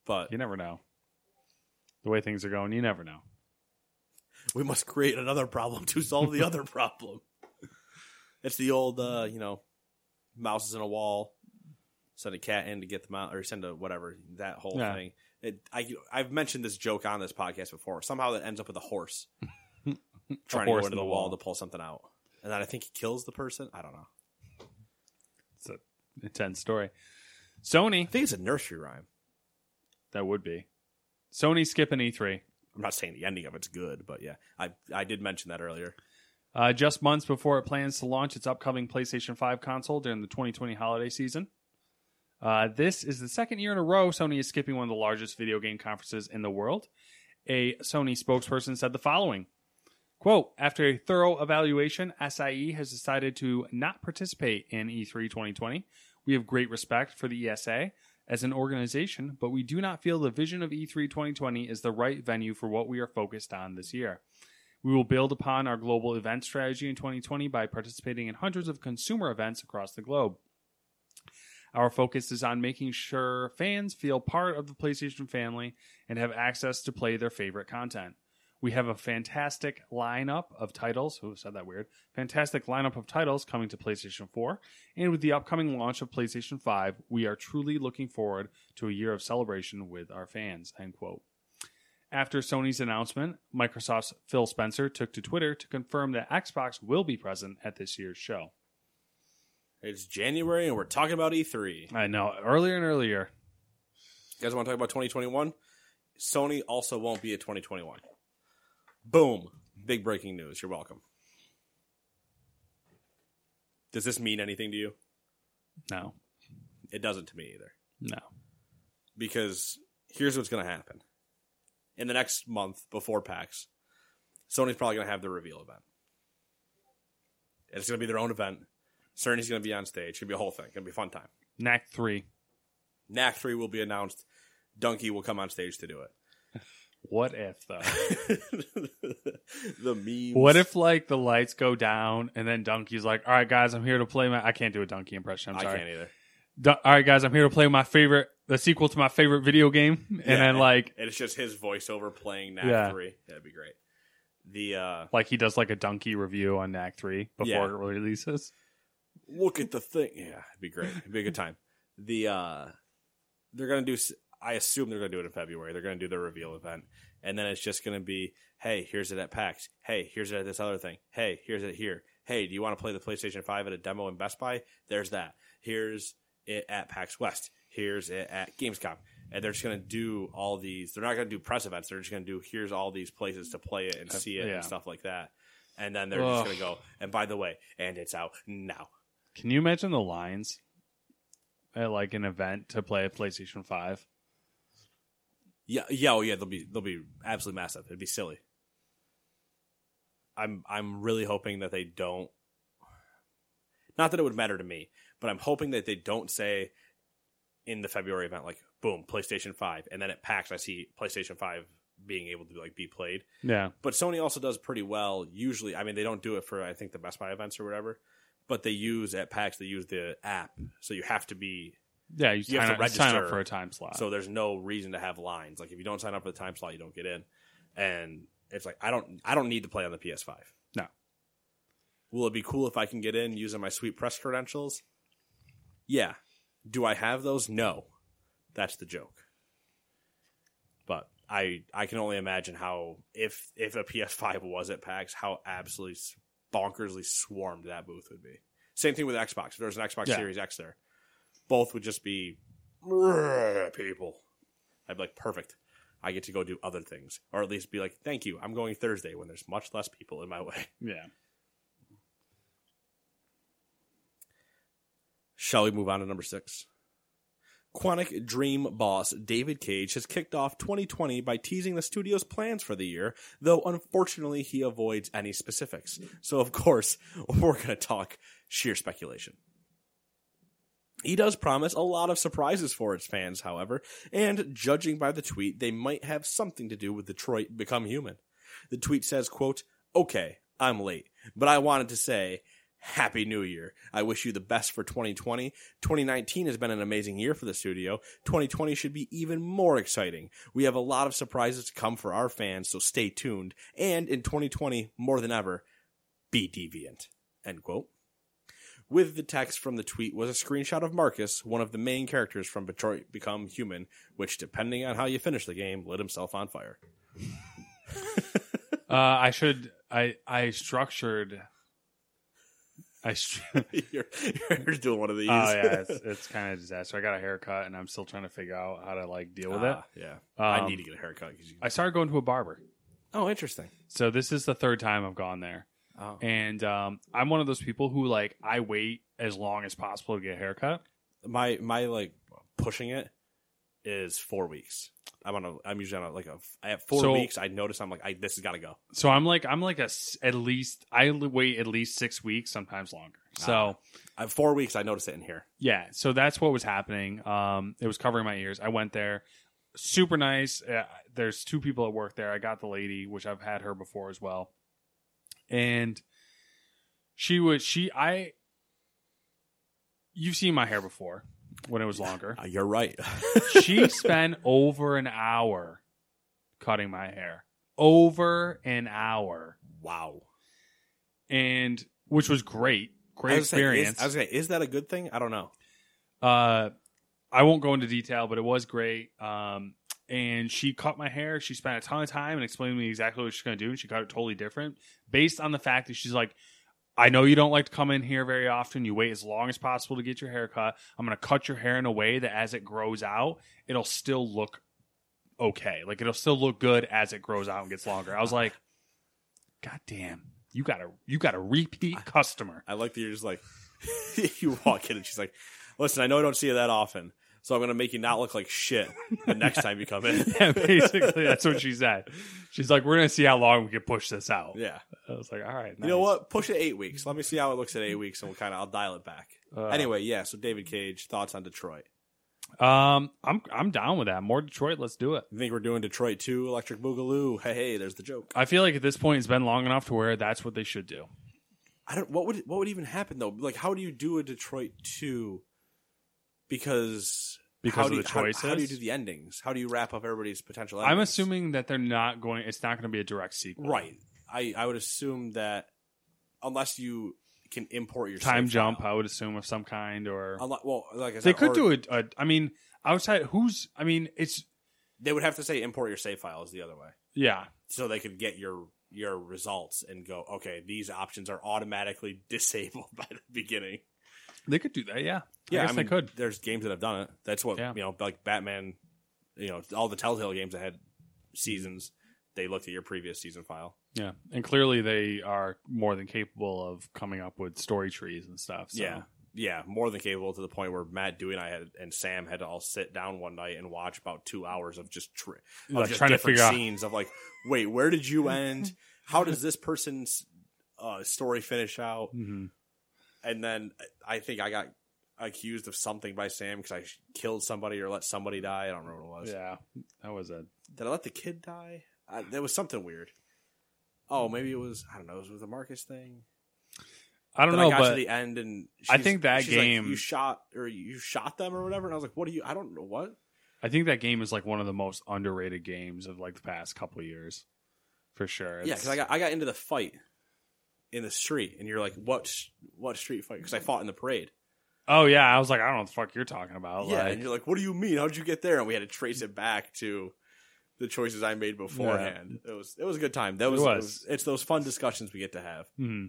But You never know. The way things are going, you never know. we must create another problem to solve the other problem. It's the old, mouse is in a wall, send a cat in to get them out, or send a whatever, that whole thing. I've mentioned this joke on this podcast before. Somehow that ends up with a horse trying to go into the wall to pull something out. And then I think he kills the person. I don't know. It's an intense story. Sony. I think it's a nursery rhyme. That would be. Sony skipping E3. I'm not saying the ending of it's good, but yeah, I did mention that earlier. Just months before it plans to launch its upcoming PlayStation 5 console during the 2020 holiday season. This is the second year in a row Sony is skipping one of the largest video game conferences in the world. A Sony spokesperson said the following, quote, after a thorough evaluation, SIE has decided to not participate in E3 2020. We have great respect for the ESA as an organization, but we do not feel the vision of E3 2020 is the right venue for what we are focused on this year. We will build upon our global event strategy in 2020 by participating in hundreds of consumer events across the globe. Our focus is on making sure fans feel part of the PlayStation family and have access to play their favorite content. We have a fantastic lineup of titles. Who said that weird? Fantastic lineup of titles coming to PlayStation 4. And with the upcoming launch of PlayStation 5, we are truly looking forward to a year of celebration with our fans, end quote. After Sony's announcement, Microsoft's Phil Spencer took to Twitter to confirm that Xbox will be present at this year's show. It's January and we're talking about E3. I know. Earlier and earlier. You guys want to talk about 2021? Sony also won't be at 2021. Boom. Big breaking news. You're welcome. Does this mean anything to you? No. It doesn't to me either. No. Because here's what's going to happen. In the next month before PAX, Sony's probably going to have their reveal event. It's going to be their own event. Cerny's going to be on stage. It's going to be a whole thing. It's going to be a fun time. Knack 3. Knack 3 will be announced. Donkey will come on stage to do it. What if, though? The memes. What if, like, the lights go down and then Donkey's like, all right, guys, I'm here to play my... I can't do a Donkey impression. I'm sorry. I can't either. All right, guys, I'm here to play the sequel to my favorite video game. And then, like... And it's just his voiceover playing Knack 3. That'd be great. Like, he does, like, a Donkey review on Knack 3 before it releases. Look at the thing. Yeah, it'd be great. It'd be a good time. They're going to do... I assume they're going to do it in February. They're going to do their reveal event. And then it's just going to be, hey, here's it at PAX. Hey, here's it at this other thing. Hey, here's it here. Hey, do you want to play the PlayStation 5 at a demo in Best Buy? There's that. Here's it at PAX West. Here's it at Gamescom. And they're just going to do all these. They're not going to do press events. They're just going to do, here's all these places to play it and see it and stuff like that. And then they're just going to go, and by the way, and it's out now. Can you imagine the lines at, like, an event to play a PlayStation 5? Yeah, they'll be absolutely massive. It'd be silly. I'm really hoping that they don't. Not that it would matter to me, but I'm hoping that they don't say in the February event, like, boom, PlayStation 5, and then at PAX I see PlayStation 5 being able to, like, be played. Yeah. But Sony also does pretty well. Usually, I mean, they don't do it for, I think, the Best Buy events or whatever, but they use at PAX, they use the app, so you have to be. Yeah, you have to register, sign up for a time slot. So there's no reason to have lines. Like, if you don't sign up for the time slot, you don't get in. And it's like, I don't need to play on the PS5. No. Will it be cool if I can get in using my sweet press credentials? Yeah. Do I have those? No. That's the joke. But I can only imagine how, if a PS5 was at PAX, how absolutely bonkersly swarmed that booth would be. Same thing with Xbox. If there was an Xbox Series X there, both would just be people. I'd be like, perfect. I get to go do other things. Or at least be like, thank you. I'm going Thursday when there's much less people in my way. Yeah. Shall we move on to number 6? Quantic Dream boss David Cage has kicked off 2020 by teasing the studio's plans for the year, though unfortunately he avoids any specifics. So, of course, we're going to talk sheer speculation. He does promise a lot of surprises for its fans, however, and judging by the tweet, they might have something to do with Detroit Become Human. The tweet says, quote, okay, I'm late, but I wanted to say, Happy New Year. I wish you the best for 2020. 2019 has been an amazing year for the studio. 2020 should be even more exciting. We have a lot of surprises to come for our fans, so stay tuned. And in 2020, more than ever, be deviant. End quote. With the text from the tweet was a screenshot of Marcus, one of the main characters from Detroit Become Human, which, depending on how you finish the game, lit himself on fire. I structured... You're doing one of these. Oh yeah, it's kind of a disaster. I got a haircut and I'm still trying to figure out how to like deal with it. Yeah, I need to get a haircut. I started going to a barber. Oh, interesting. So this is the third time I've gone there. Oh. And I'm one of those people who like I wait as long as possible to get a haircut. My like pushing it is 4 weeks. I'm usually on I have 4 weeks. I notice I'm like, this has got to go. So I wait at least 6 weeks, sometimes longer. So I have 4 weeks. I noticed it in here. Yeah. So that's what was happening. It was covering my ears. I went there. Super nice. There's 2 people that work there. I got the lady, which I've had her before as well. And you've seen my hair before. When it was longer. You're right. She spent over an hour cutting my hair. Over an hour. Wow. And which was great. Great experience. I was going to say, is that a good thing? I don't know. I won't go into detail, but it was great. And she cut my hair. She spent a ton of time and explained to me exactly what she's going to do. And she cut it totally different based on the fact that she's like, I know you don't like to come in here very often. You wait as long as possible to get your hair cut. I'm going to cut your hair in a way that as it grows out, it'll still look okay. Like, it'll still look good as it grows out and gets longer. I was like, God damn, you got a repeat customer. I like that you're just like, you walk in and she's like, listen, I know I don't see you that often, so I'm going to make you not look like shit the next time you come in. Yeah, basically, that's what she said. She's like, we're going to see how long we can push this out. Yeah. I was like, all right, nice. You know what? Push it 8 weeks. Let me see how it looks at 8 weeks, and I'll dial it back. Anyway, yeah, so David Cage, thoughts on Detroit? I'm down with that. More Detroit, let's do it. You think we're doing Detroit 2, Electric Boogaloo? Hey, there's the joke. I feel like at this point it's been long enough to where that's what they should do. What would even happen though? Like, how do you do a Detroit 2? Because of the choices. How do you do the endings? How do you wrap up everybody's potential endings? I'm assuming that it's not going to be a direct sequel. Right. I would assume that unless you can import your time save jump, file. I would assume of some kind, or like I said, they could do it. Outside they would have to say import your save file is the other way. Yeah. So they could get your results and go, okay, these options are automatically disabled by the beginning. They could do that, yeah. Yeah, I guess they could. There's games that have done it. That's what, like Batman, all the Telltale games that had seasons, they looked at your previous season file. Yeah, and clearly they are more than capable of coming up with story trees and stuff. So. Yeah, more than capable to the point where Matt, Dewey, and Sam had to all sit down one night and watch about 2 hours of just trying to figure out scenes of like, wait, where did you end? How does this person's story finish out? Mm-hmm. And then I think I got accused of something by Sam because I killed somebody or let somebody die. I don't remember what it was. Yeah, that was it. Did I let the kid die? There was something weird. Oh, maybe it was, I don't know, it was the Marcus thing. I don't know, I got but to the end and I think that game, like, you shot them or whatever, and I was like, what do you? I don't know what. I think that game is like one of the most underrated games of like the past couple of years, for sure. Yeah, because I got into the fight in the street, and you're like, what street fight? Because I fought in the parade. Oh yeah, I was like, I don't know what the fuck you're talking about. Yeah, and you're like, what do you mean? How did you get there? And we had to trace it back to the choices I made beforehand. Yeah. It was a good time. It's those fun discussions we get to have. Mm-hmm.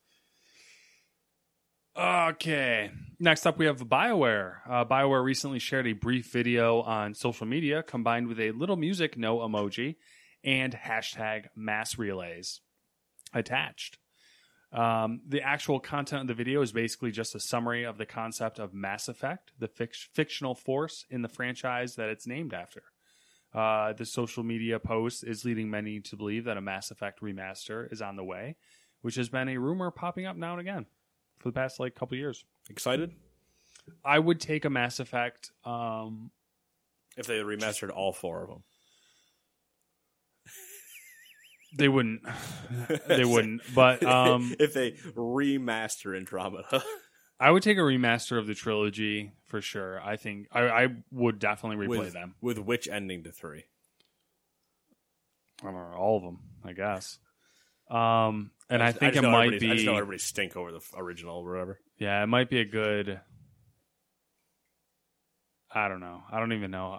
Okay. Next up, we have BioWare. BioWare recently shared a brief video on social media combined with a little music, no emoji, and hashtag mass relays attached. The actual content of the video is basically just a summary of the concept of Mass Effect, the fictional force in the franchise that it's named after. The social media post is leading many to believe that a Mass Effect remaster is on the way, which has been a rumor popping up now and again for the past couple years. Excited? I would take a Mass Effect. If they remastered all 4 of them. They wouldn't. They wouldn't. But if they remaster Andromeda. I would take a remaster of the trilogy for sure. I think I would definitely replay them. With which ending to 3? I don't know, all of them, I guess. And I think it might be. I just know everybody stink over the original or whatever. Yeah, it might be a good. I don't know. I don't even know.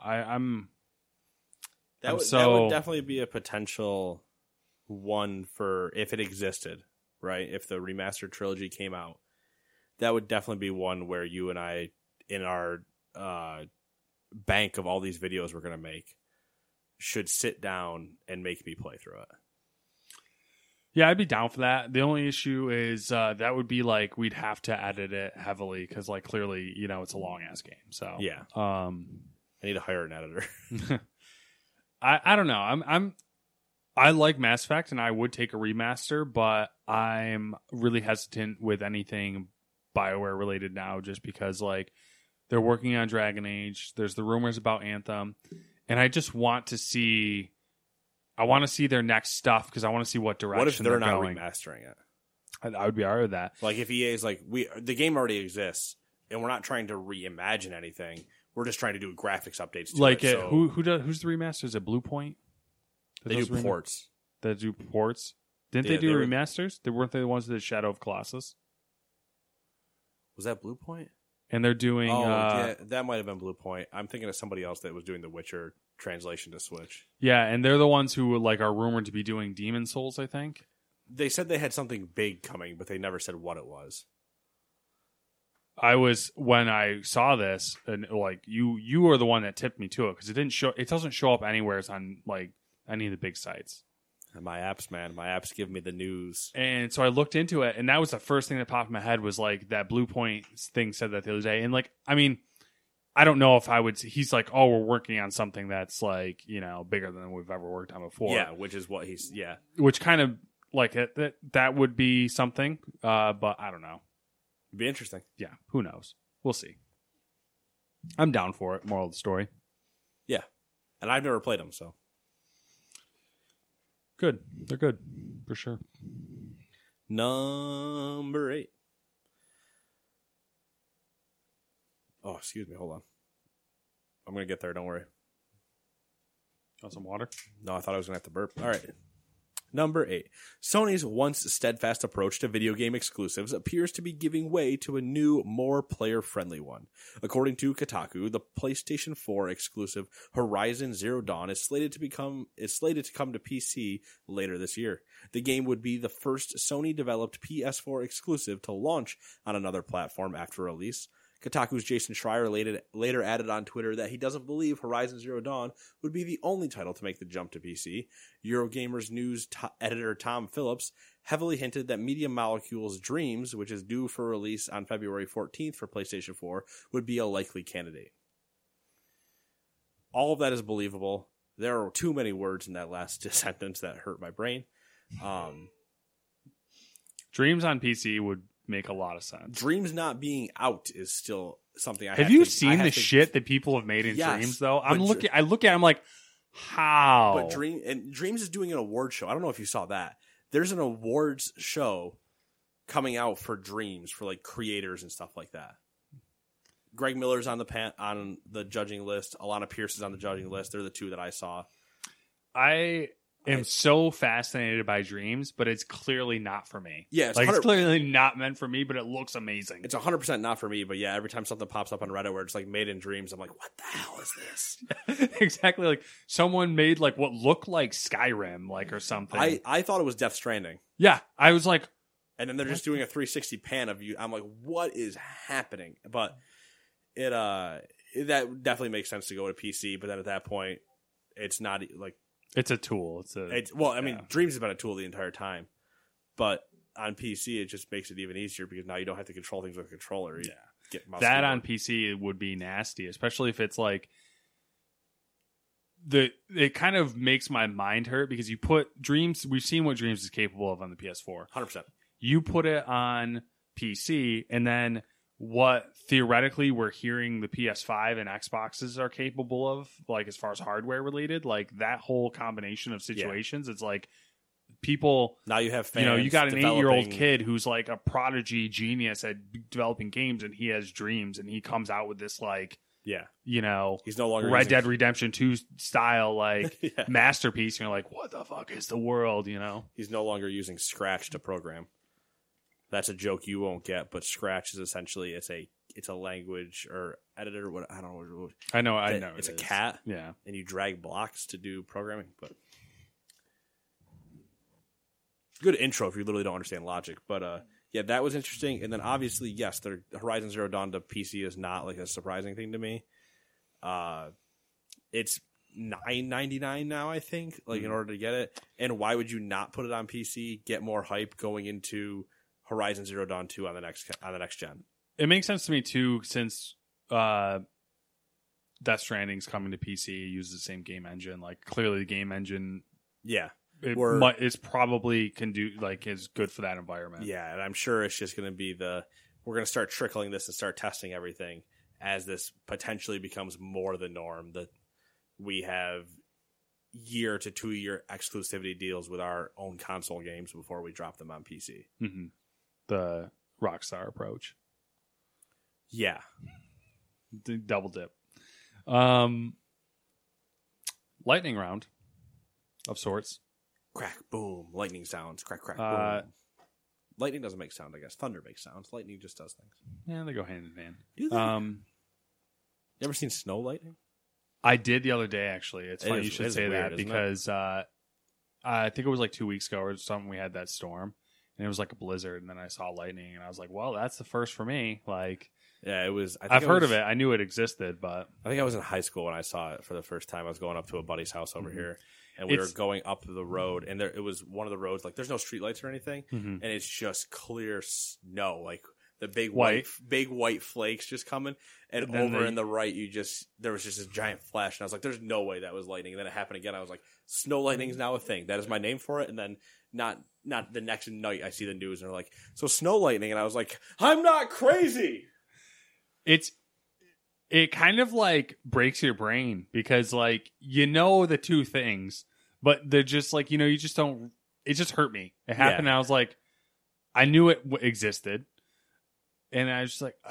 That would definitely be a potential one for if it existed, right? If the remastered trilogy came out, that would definitely be one where you and I, in our bank of all these videos we're going to make, should sit down and make me play through it. Yeah, I'd be down for that. The only issue is that would be like we'd have to edit it heavily because, like, clearly, it's a long ass game. So yeah, I need to hire an editor. I don't know. I like Mass Effect and I would take a remaster, but I'm really hesitant with anything BioWare related now, just because like they're working on Dragon Age. There's the rumors about Anthem, and I just want to see. I want to see their next stuff because I want to see what direction. What if they're not going. remastering it? I would be alright with that. Like if EA is like, the game already exists, and we're not trying to reimagine anything. We're just trying to do graphics updates. To like it, so who's the remaster? Is it Blue Point? They do ports. They do ports. Didn't they do remasters? Weren't they the ones that did Shadow of Colossus? Was that Blue Point? And they're doing. Yeah, that might have been Blue Point. I'm thinking of somebody else that was doing the Witcher translation to Switch. Yeah, and they're the ones who like are rumored to be doing Demon Souls, I think. They said they had something big coming, but they never said what it was. When I saw this, and like you are the one that tipped me to it because it doesn't show up anywhere on like any of the big sites. And my apps, man, give me the news. And so I looked into it, and that was the first thing that popped in my head was like that Blue Point thing said that the other day, and like I mean, I don't know if I would. He's like, oh, we're working on something that's like bigger than we've ever worked on before. Yeah, which is what he's which kind of like that would be something, but I don't know. It'd be interesting. Yeah, who knows? We'll see. I'm down for it. Moral of the story. Yeah, and I've never played them, so good. They're good for sure. Number 8. Oh, excuse me. Hold on. I'm gonna get there. Don't worry. Want some water? No, I thought I was gonna have to burp. All right. Number 8. Sony's once steadfast approach to video game exclusives appears to be giving way to a new, more player-friendly one. According to Kotaku, the PlayStation 4 exclusive Horizon Zero Dawn is slated to come to PC later this year. The game would be the first Sony-developed PS4 exclusive to launch on another platform after release. Kotaku's Jason Schreier later added on Twitter that he doesn't believe Horizon Zero Dawn would be the only title to make the jump to PC. Eurogamer's news editor Tom Phillips heavily hinted that Media Molecule's Dreams, which is due for release on February 14th for PlayStation 4, would be a likely candidate. All of that is believable. There are too many words in that last sentence that hurt my brain. Dreams on PC would make a lot of sense. Dreams not being out is still something I have you seen the shit that people have made in Dreams though? I look at it, I'm like, how? But Dreams is doing an award show. I don't know if you saw that. There's an awards show coming out for Dreams for like creators and stuff like that. Greg Miller's on the judging list. Alana Pierce is on the judging list. They're the two that I saw. I am so fascinated by Dreams, but it's clearly not for me. Yeah, it's clearly not meant for me, but it looks amazing. It's 100% not for me, but yeah, every time something pops up on Reddit where it's like made in Dreams, I'm like, what the hell is this? Exactly, like someone made like what looked like Skyrim, like or something. I thought it was Death Stranding. Yeah, I was like, and then they're just doing a 360 pan of you. I'm like, what is happening? But it that definitely makes sense to go to PC, but then at that point, it's not like. It's a tool. Dreams has been a tool the entire time, but on PC it just makes it even easier because now you don't have to control things with a controller. That on PC would be nasty, especially if it's like it kind of makes my mind hurt because you put Dreams. We've seen what Dreams is capable of on the PS4. 100%. You put it on PC, and then what theoretically we're hearing the PS5 and Xboxes are capable of, like as far as hardware related, like that whole combination of situations, It's like people. Now you have fans. You got an 8-year-old developing- kid who's like a prodigy genius at developing games, and he has dreams, and he comes out with this like, Yeah, he's no longer Red using- Dead Redemption 2 style like Yeah. masterpiece. And you're like, what the fuck is the world? He's no longer using Scratch to program. That's a joke you won't get, but Scratch is essentially it's a language or editor. What I don't know. I know. It's it a is. cat. Yeah. And you drag blocks to do programming, but good intro if you literally don't understand logic. But yeah, that was interesting. And then obviously, yes, the Horizon Zero Dawn to PC is not like a surprising thing to me. It's $9.99 now, I think, in order to get it. And why would you not put it on PC? Get more hype going into Horizon Zero Dawn 2 on the next gen. It makes sense to me too, since Death Stranding's coming to PC, it uses the same game engine. Like clearly, the game engine, Yeah. it's probably is good for that environment. Yeah, and I'm sure it's just going to be we're going to start trickling this and start testing everything as this potentially becomes more the norm, that we have year to 2 year exclusivity deals with our own console games before we drop them on PC. Mm-hmm. The Rockstar approach. Yeah. Double dip. Lightning round of sorts. Crack, boom, lightning sounds. Crack, crack, boom. Lightning doesn't make sound, I guess. Thunder makes sounds. Lightning just does things. Yeah, they go hand in hand. Do they? You ever seen snow lightning? I did the other day, actually. It's funny you should say weird, that because I think it was like 2 weeks ago or something. We had that storm, and it was like a blizzard, and then I saw lightning, and I was like, "Well, that's the first for me." Like, yeah, it was. I've heard of it. I knew it existed, but I think I was in high school when I saw it for the first time. I was going up to a buddy's house over here, and we were going up the road, and it was one of the roads. Like, there's no streetlights or anything, and it's just clear snow, like the big white flakes just coming. And over in the right, there was just a giant flash, and I was like, "There's no way that was lightning." And then it happened again. I was like, "Snow lightning is now a thing. That is my name for it." And then not the next night, I see the news, and they're like, "So snow lightning," and I was like, "I'm not crazy." It kind of like breaks your brain because like the two things, but they're just like you just don't. It just hurt me. It happened, and I was like, I knew it existed, and I was just like,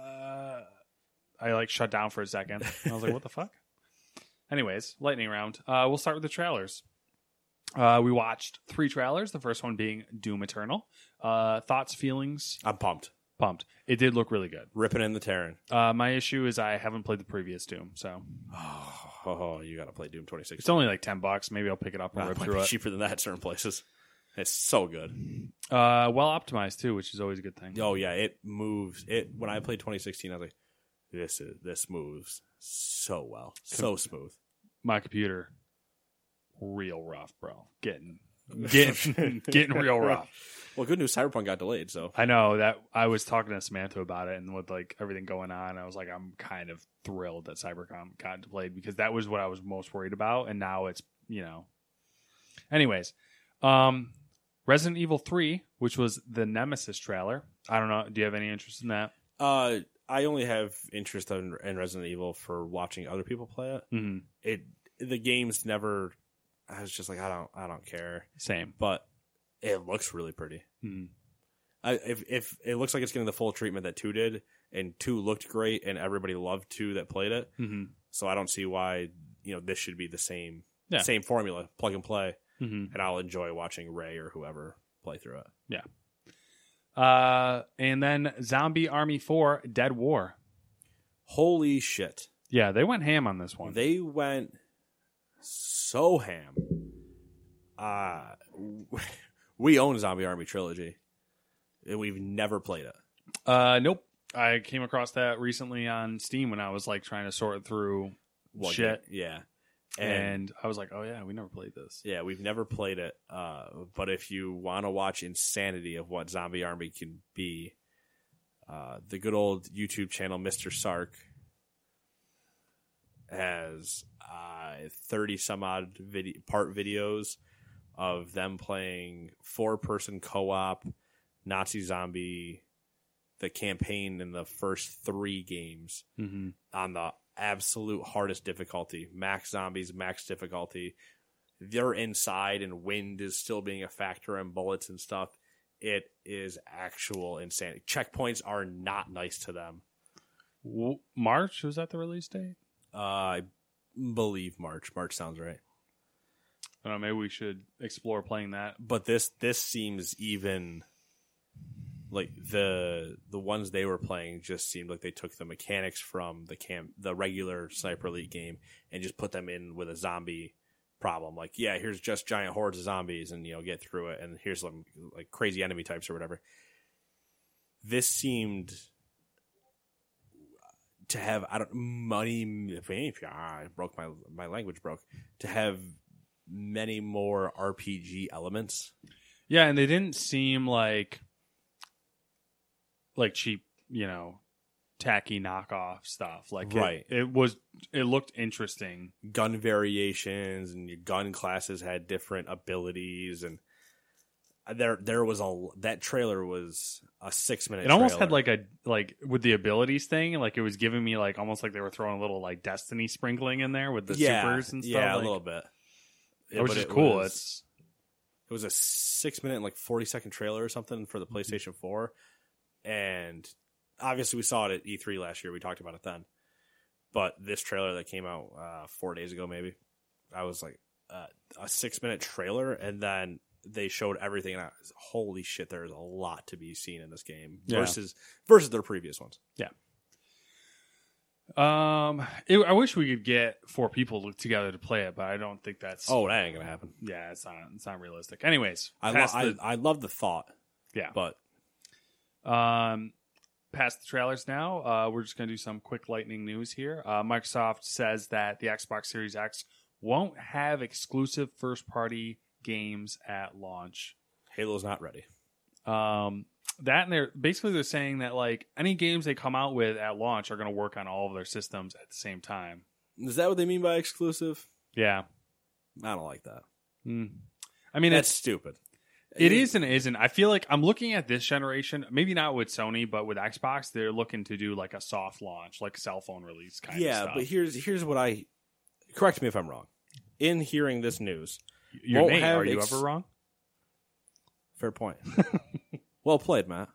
I like shut down for a second. I was like, what the fuck? Anyways, lightning round. We'll start with the trailers. We watched 3 trailers. The first one being Doom Eternal. Thoughts, feelings? I'm pumped. It did look really good. Ripping in the Terran. My issue is I haven't played the previous Doom, so You got to play Doom 2016. it's only like $10. Maybe I'll pick it up and rip It might through be it. cheaper than that at certain places. It's so good. Well optimized too, which is always a good thing. Oh yeah, it moves. When I played 2016, I was like, this moves so well, so smooth. My computer, real rough, bro. Getting real rough. Well, good news, Cyberpunk got delayed, so I know that. I was talking to Samantha about it, and with like everything going on, I was like, I'm kind of thrilled that Cyberpunk got delayed because that was what I was most worried about, and now it's Anyways, Resident Evil 3, which was the Nemesis trailer. I don't know. Do you have any interest in that? I only have interest in Resident Evil for watching other people play it. Mm-hmm. The game's never. I was just like, I don't care. Same, but it looks really pretty. Mm-hmm. If it looks like it's getting the full treatment that 2 did, and 2 looked great, and everybody loved 2 that played it. Mm-hmm. So I don't see why this should be the same formula, plug and play, mm-hmm. and I'll enjoy watching Ray or whoever play through it. Yeah. And then Zombie Army 4 Dead War. Holy shit. Yeah, they went ham on this one. They went so ham. We own Zombie Army Trilogy, and we've never played it. Nope. I came across that recently on Steam when I was like trying to sort through shit. Yeah. And I was like, oh yeah, we never played this. Yeah, we've never played it. But if you want to watch insanity of what Zombie Army can be, the good old YouTube channel Mr. Sark has 30 some odd part videos of them playing 4-person co-op Nazi zombie, the campaign in the first 3 games on the absolute hardest difficulty, max zombies, max difficulty. they're inside and wind is still being a factor and bullets and stuff. It is actual insanity. Checkpoints are not nice to them. March, was that the release date? I believe March. March sounds right. I don't know, maybe we should explore playing that. But this seems even like the ones they were playing just seemed like they took the mechanics from the regular Sniper Elite game and just put them in with a zombie problem. Like, yeah, here's just giant hordes of zombies and get through it, and here's some like crazy enemy types or whatever. This seemed to have my language broke, to have many more RPG elements. Yeah, and they didn't seem like cheap, tacky knockoff stuff. Like, right. It looked interesting. Gun variations and your gun classes had different abilities, and there was that trailer was a 6-minute. It almost had like with the abilities thing, like it was giving me like almost like they were throwing a little like Destiny sprinkling in there with the supers and stuff. Yeah, like, a little bit. Which is cool. It was a 6-minute and like 40-second trailer or something for the PlayStation 4, and obviously we saw it at E3 last year. We talked about it then, but this trailer that came out 4 days ago, maybe, I was like a 6-minute trailer, and then they showed everything, and I was, holy shit, there's a lot to be seen in this game versus their previous ones. Yeah. I wish we could get 4 people together to play it, but I don't think that's. Oh, that ain't gonna happen. Yeah, it's not realistic. Anyways, I love the thought. Yeah, but past the trailers now. We're just gonna do some quick lightning news here. Microsoft says that the Xbox Series X won't have exclusive first-party games at launch. Halo's not ready. That, and they're saying that like any games they come out with at launch are going to work on all of their systems at the same time. Is that what they mean by exclusive? Yeah, I don't like that. I mean, that's stupid. It is and isn't. I feel like I'm looking at this generation, maybe not with Sony, but with Xbox, they're looking to do like a soft launch, like cell phone release kind of stuff. Yeah, but here's what correct me if I'm wrong. In hearing this news, are you ever wrong? Fair point. Well played, Matt.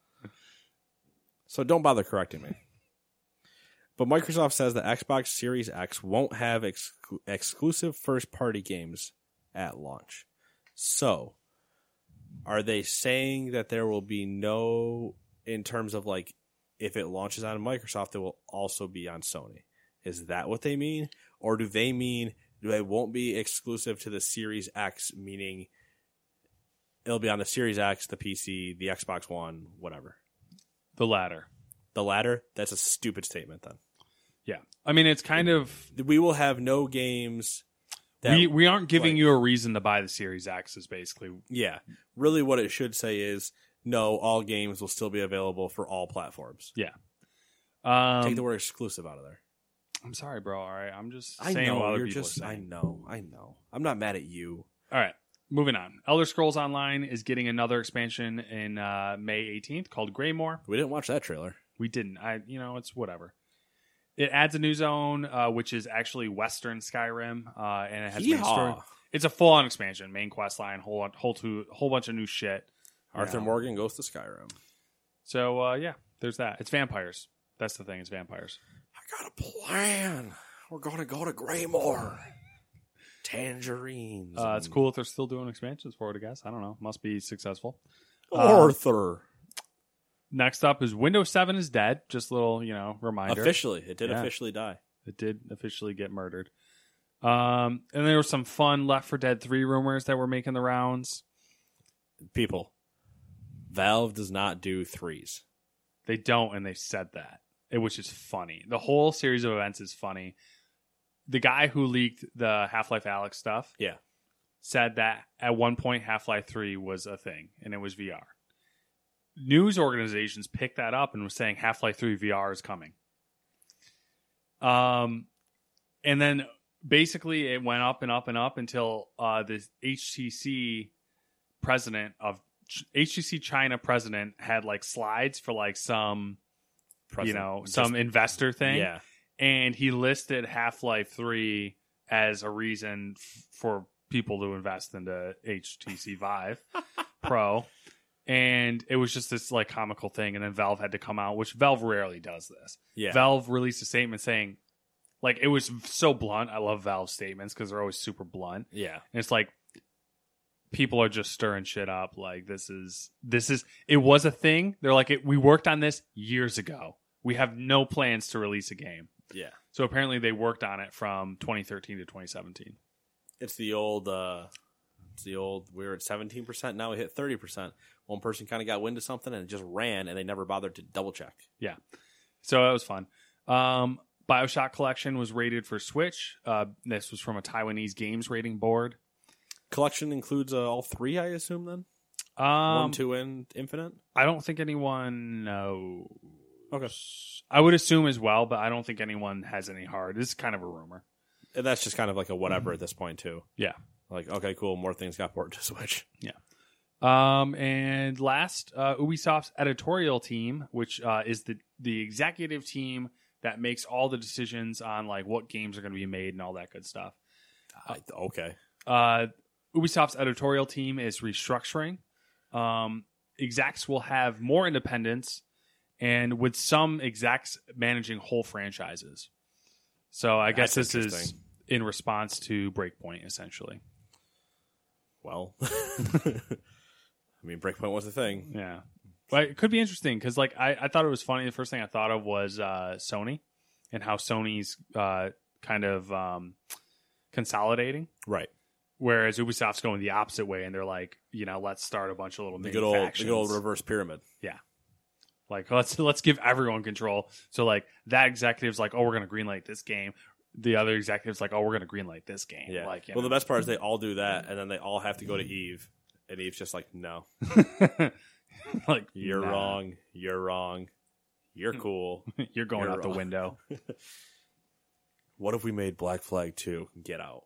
So don't bother correcting me. But Microsoft says the Xbox Series X won't have exclusive first-party games at launch. So, are they saying that there will be no, in terms of like, if it launches on Microsoft, it will also be on Sony? Is that what they mean? Or do they mean it won't be exclusive to the Series X, meaning it'll be on the Series X, the PC, the Xbox One, whatever? The latter. The latter? That's a stupid statement then. Yeah. I mean, it's kind of... We will have no games... We aren't giving you a reason to buy the Series X is basically... Yeah. Really what it should say is, no, all games will still be available for all platforms. Yeah. Take the word exclusive out of there. I'm sorry, bro. All right. I'm just saying what other people are saying. I know. I'm not mad at you. All right. Moving on. Elder Scrolls Online is getting another expansion in May 18th called Greymoor. We didn't watch that trailer. We didn't. It's whatever. It adds a new zone, which is actually Western Skyrim, and it has main story. It's a full-on expansion, main quest line, whole bunch of new shit. Arthur Morgan goes to Skyrim. So there's that. It's vampires. That's the thing. It's vampires. I got a plan. We're gonna go to Greymoor. Tangerines. It's cool if they're still doing expansions for it, I guess. I don't know. Must be successful. Arthur. Next up is Windows 7 is dead. Just a little, reminder. Officially. It did officially die. It did officially get murdered. And there were some fun Left 4 Dead 3 rumors that were making the rounds. People, Valve does not do 3s. They don't, and they said that, which is funny. The whole series of events is funny. The guy who leaked the Half-Life Alyx stuff said that at one point Half-Life 3 was a thing, and it was VR. News organizations picked that up and were saying Half-Life 3 VR is coming. And then basically it went up and up and up until the HTC China president had like slides for like some, some investor thing. Yeah. And he listed Half-Life 3 as a reason for people to invest into HTC Vive Pro. And it was just this like comical thing. And then Valve had to come out, which Valve rarely does this. Yeah. Valve released a statement saying, like, it was so blunt. I love Valve statements because they're always super blunt. Yeah. And it's like, people are just stirring shit up. Like, it was a thing. They're like, we worked on this years ago. We have no plans to release a game. Yeah. So apparently they worked on it from 2013 to 2017. It's the old, we were at 17%. Now we hit 30%. One person kind of got wind of something and it just ran and they never bothered to double check. Yeah. So that was fun. BioShock Collection was rated for Switch. This was from a Taiwanese games rating board. Collection includes all three, I assume, then? 1, 2, and Infinite? I don't think anyone knows. Okay. I would assume as well, but I don't think anyone has any hard. This is kind of a rumor. And that's just kind of like a whatever at this point, too. Yeah. Like, okay, cool. More things got ported to Switch. Yeah. And last, Ubisoft's editorial team, which is the executive team that makes all the decisions on like what games are going to be made and all that good stuff. Okay. Ubisoft's editorial team is restructuring. Execs will have more independence, and with some execs managing whole franchises. So I guess this is in response to Breakpoint, essentially. Well, I mean, Breakpoint was a thing. Yeah. But it could be interesting because, like, I thought it was funny. The first thing I thought of was Sony and how Sony's kind of consolidating. Right. Whereas Ubisoft's going the opposite way, and they're like, let's start a bunch of little mini factions. The good old reverse pyramid. Yeah. Like, let's give everyone control. So, like, that executive's like, oh, we're going to greenlight this game. The other executive's like, oh, we're going to greenlight this game. Yeah. Like, the best part is they all do that, and then they all have to go to Eve, and Eve's just like, no. Like, you're wrong. You're wrong. You're cool. You're going out the window. What if we made Black Flag 2? Get out.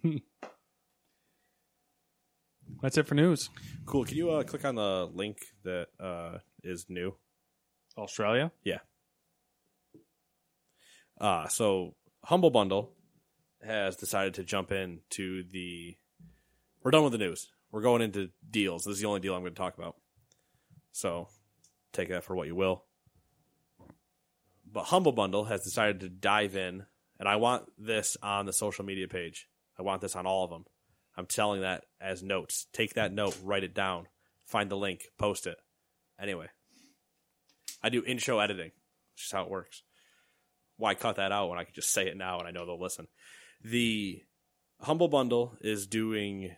That's it for news. Cool. Can you click on the link that is new? Australia? Yeah. So Humble Bundle has decided to jump into we're done with the news. We're going into deals. This is the only deal I'm going to talk about. So take that for what you will. But Humble Bundle has decided to dive in, and I want this on the social media page. I want this on all of them. I'm telling that as notes. Take that note, write it down, find the link, post it. Anyway, I do in-show editing. It's just how it works. Why cut that out when I can just say it now and I know they'll listen? The Humble Bundle is doing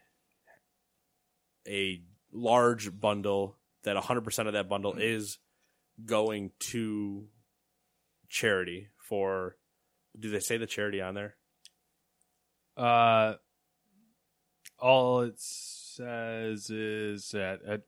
a large bundle that 100% of that bundle is going to charity for... Do they say the charity on there? All it says is that...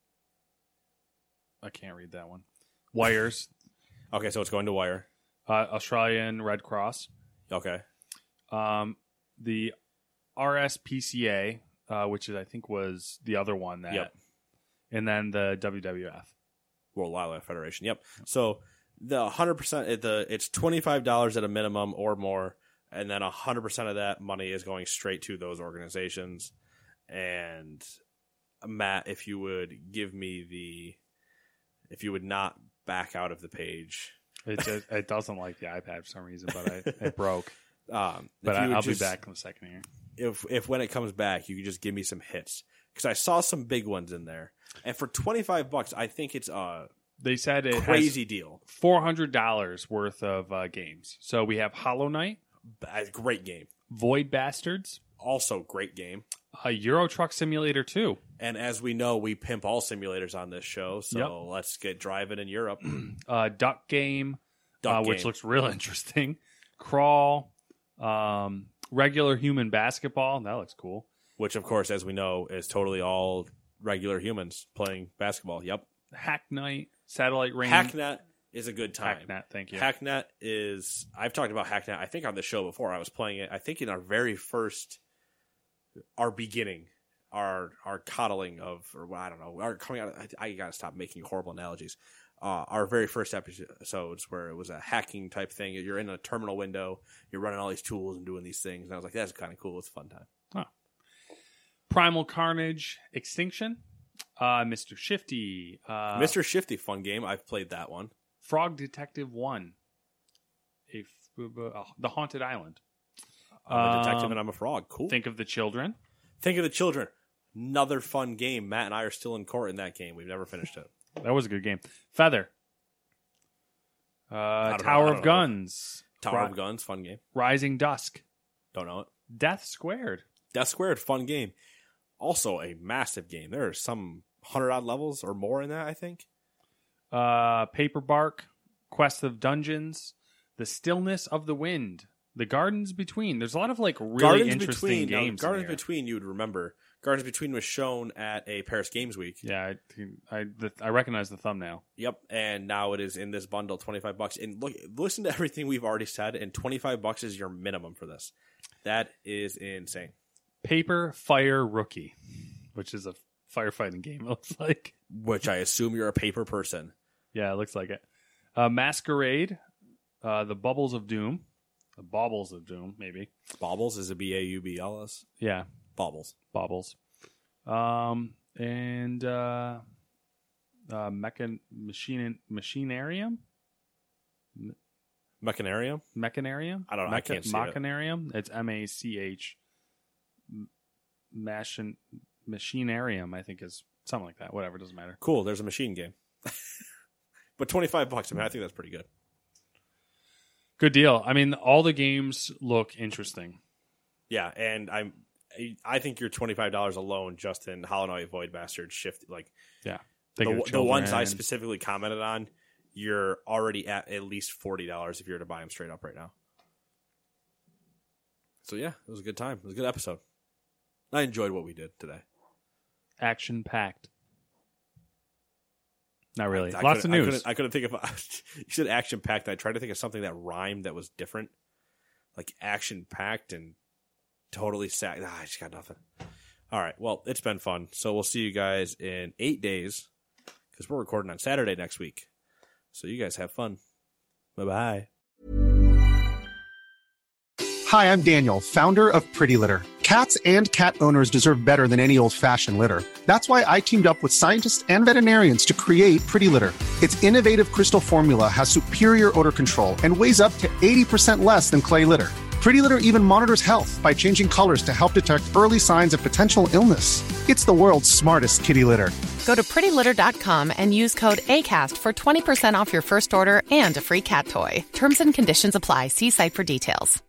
I can't read that one. Wires. Okay, so it's going to Wire. Australian Red Cross. Okay. The RSPCA, which is I think was the other one that... Yep. And then the WWF. World Wildlife Federation. Yep. So the 100%, it's $25 at a minimum or more, and then 100% of that money is going straight to those organizations. And Matt, if you would give me if you would not back out of the page. It doesn't like the iPad for some reason, but it broke. But I'll be back in a second here. If when it comes back, you could just give me some hits. Because I saw some big ones in there. And for $25, I think it's they said it crazy deal. $400 worth of games. So we have Hollow Knight. Great game. Void Bastards. Also great game. Euro Truck Simulator 2. And as we know, we pimp all simulators on this show. So Let's get driving in Europe. Duck Game, which Game. looks real interesting. Crawl. Regular Human Basketball. That looks cool. Which, of course, as we know, is totally all regular humans playing basketball. Yep. Hack Knight, Satellite Rain. Hacknet is a good time. Hacknet, thank you. Hacknet is... I've talked about Hacknet, I think, on the show before. I was playing it, I think, in our very first... Our beginning. Our coddling of... Or I don't know. Our coming out... I got to stop making horrible analogies. Our very first episodes where it was a hacking type thing. You're in a terminal window. You're running all these tools and doing these things. And I was like, that's kind of cool. It's a fun time. Primal Carnage Extinction. Mr. Shifty. Mr. Shifty, fun game. I've played that one. Frog Detective 1. The Haunted Island. I'm a detective and I'm a frog. Cool. Think of the Children. Think of the Children. Another fun game. Matt and I are still in court in that game. We've never finished it. That was a good game. Feather. Tower of Guns. Tower of Guns, fun game. Rising Dusk. Don't know it. Death Squared. Death Squared, fun game. Also a massive game. There are some 100-odd levels or more in that, I think. Paper Bark. Quest of Dungeons. The Stillness of the Wind. The Gardens Between. There's a lot of really interesting games. Gardens Between, you would remember. Gardens Between was shown at a Paris Games Week. Yeah, I recognize the thumbnail. Yep, and now it is in this bundle, $25. And listen to everything we've already said, and $25 is your minimum for this. That is insane. Paper Fire Rookie, which is a firefighting game, it looks like. Which I assume you're a paper person. Yeah, it looks like it. Masquerade, The Bubbles of Doom. The Baubles of Doom, maybe. Baubles is a B-A-U-B-L-S? Yeah. Baubles. And Machinarium? Mechanarium? Mechanarium? I don't know. I can't see it. Machinarium? It's M-A-C-H. Machinarium, I think, is something like that. Whatever, doesn't matter. Cool. There's a machine game. But $25, I mean, I think that's pretty good. Good deal. I mean, all the games look interesting. Yeah, and I think your $25 alone just in Hollow Knight, Void Bastard, Shift, yeah, the ones I specifically commented on, you're already at least $40 if you were to buy them straight up right now. So yeah, it was a good time. It was a good episode. I enjoyed what we did today. Action packed. Not really. Lots of news. I couldn't think of. You said action packed. I tried to think of something that rhymed that was different, like action packed and totally sad. I just got nothing. All right. Well, it's been fun. So we'll see you guys in 8 days because we're recording on Saturday next week. So you guys have fun. Bye-bye. Hi, I'm Daniel, founder of Pretty Litter. Cats and cat owners deserve better than any old-fashioned litter. That's why I teamed up with scientists and veterinarians to create Pretty Litter. Its innovative crystal formula has superior odor control and weighs up to 80% less than clay litter. Pretty Litter even monitors health by changing colors to help detect early signs of potential illness. It's the world's smartest kitty litter. Go to prettylitter.com and use code ACAST for 20% off your first order and a free cat toy. Terms and conditions apply. See site for details.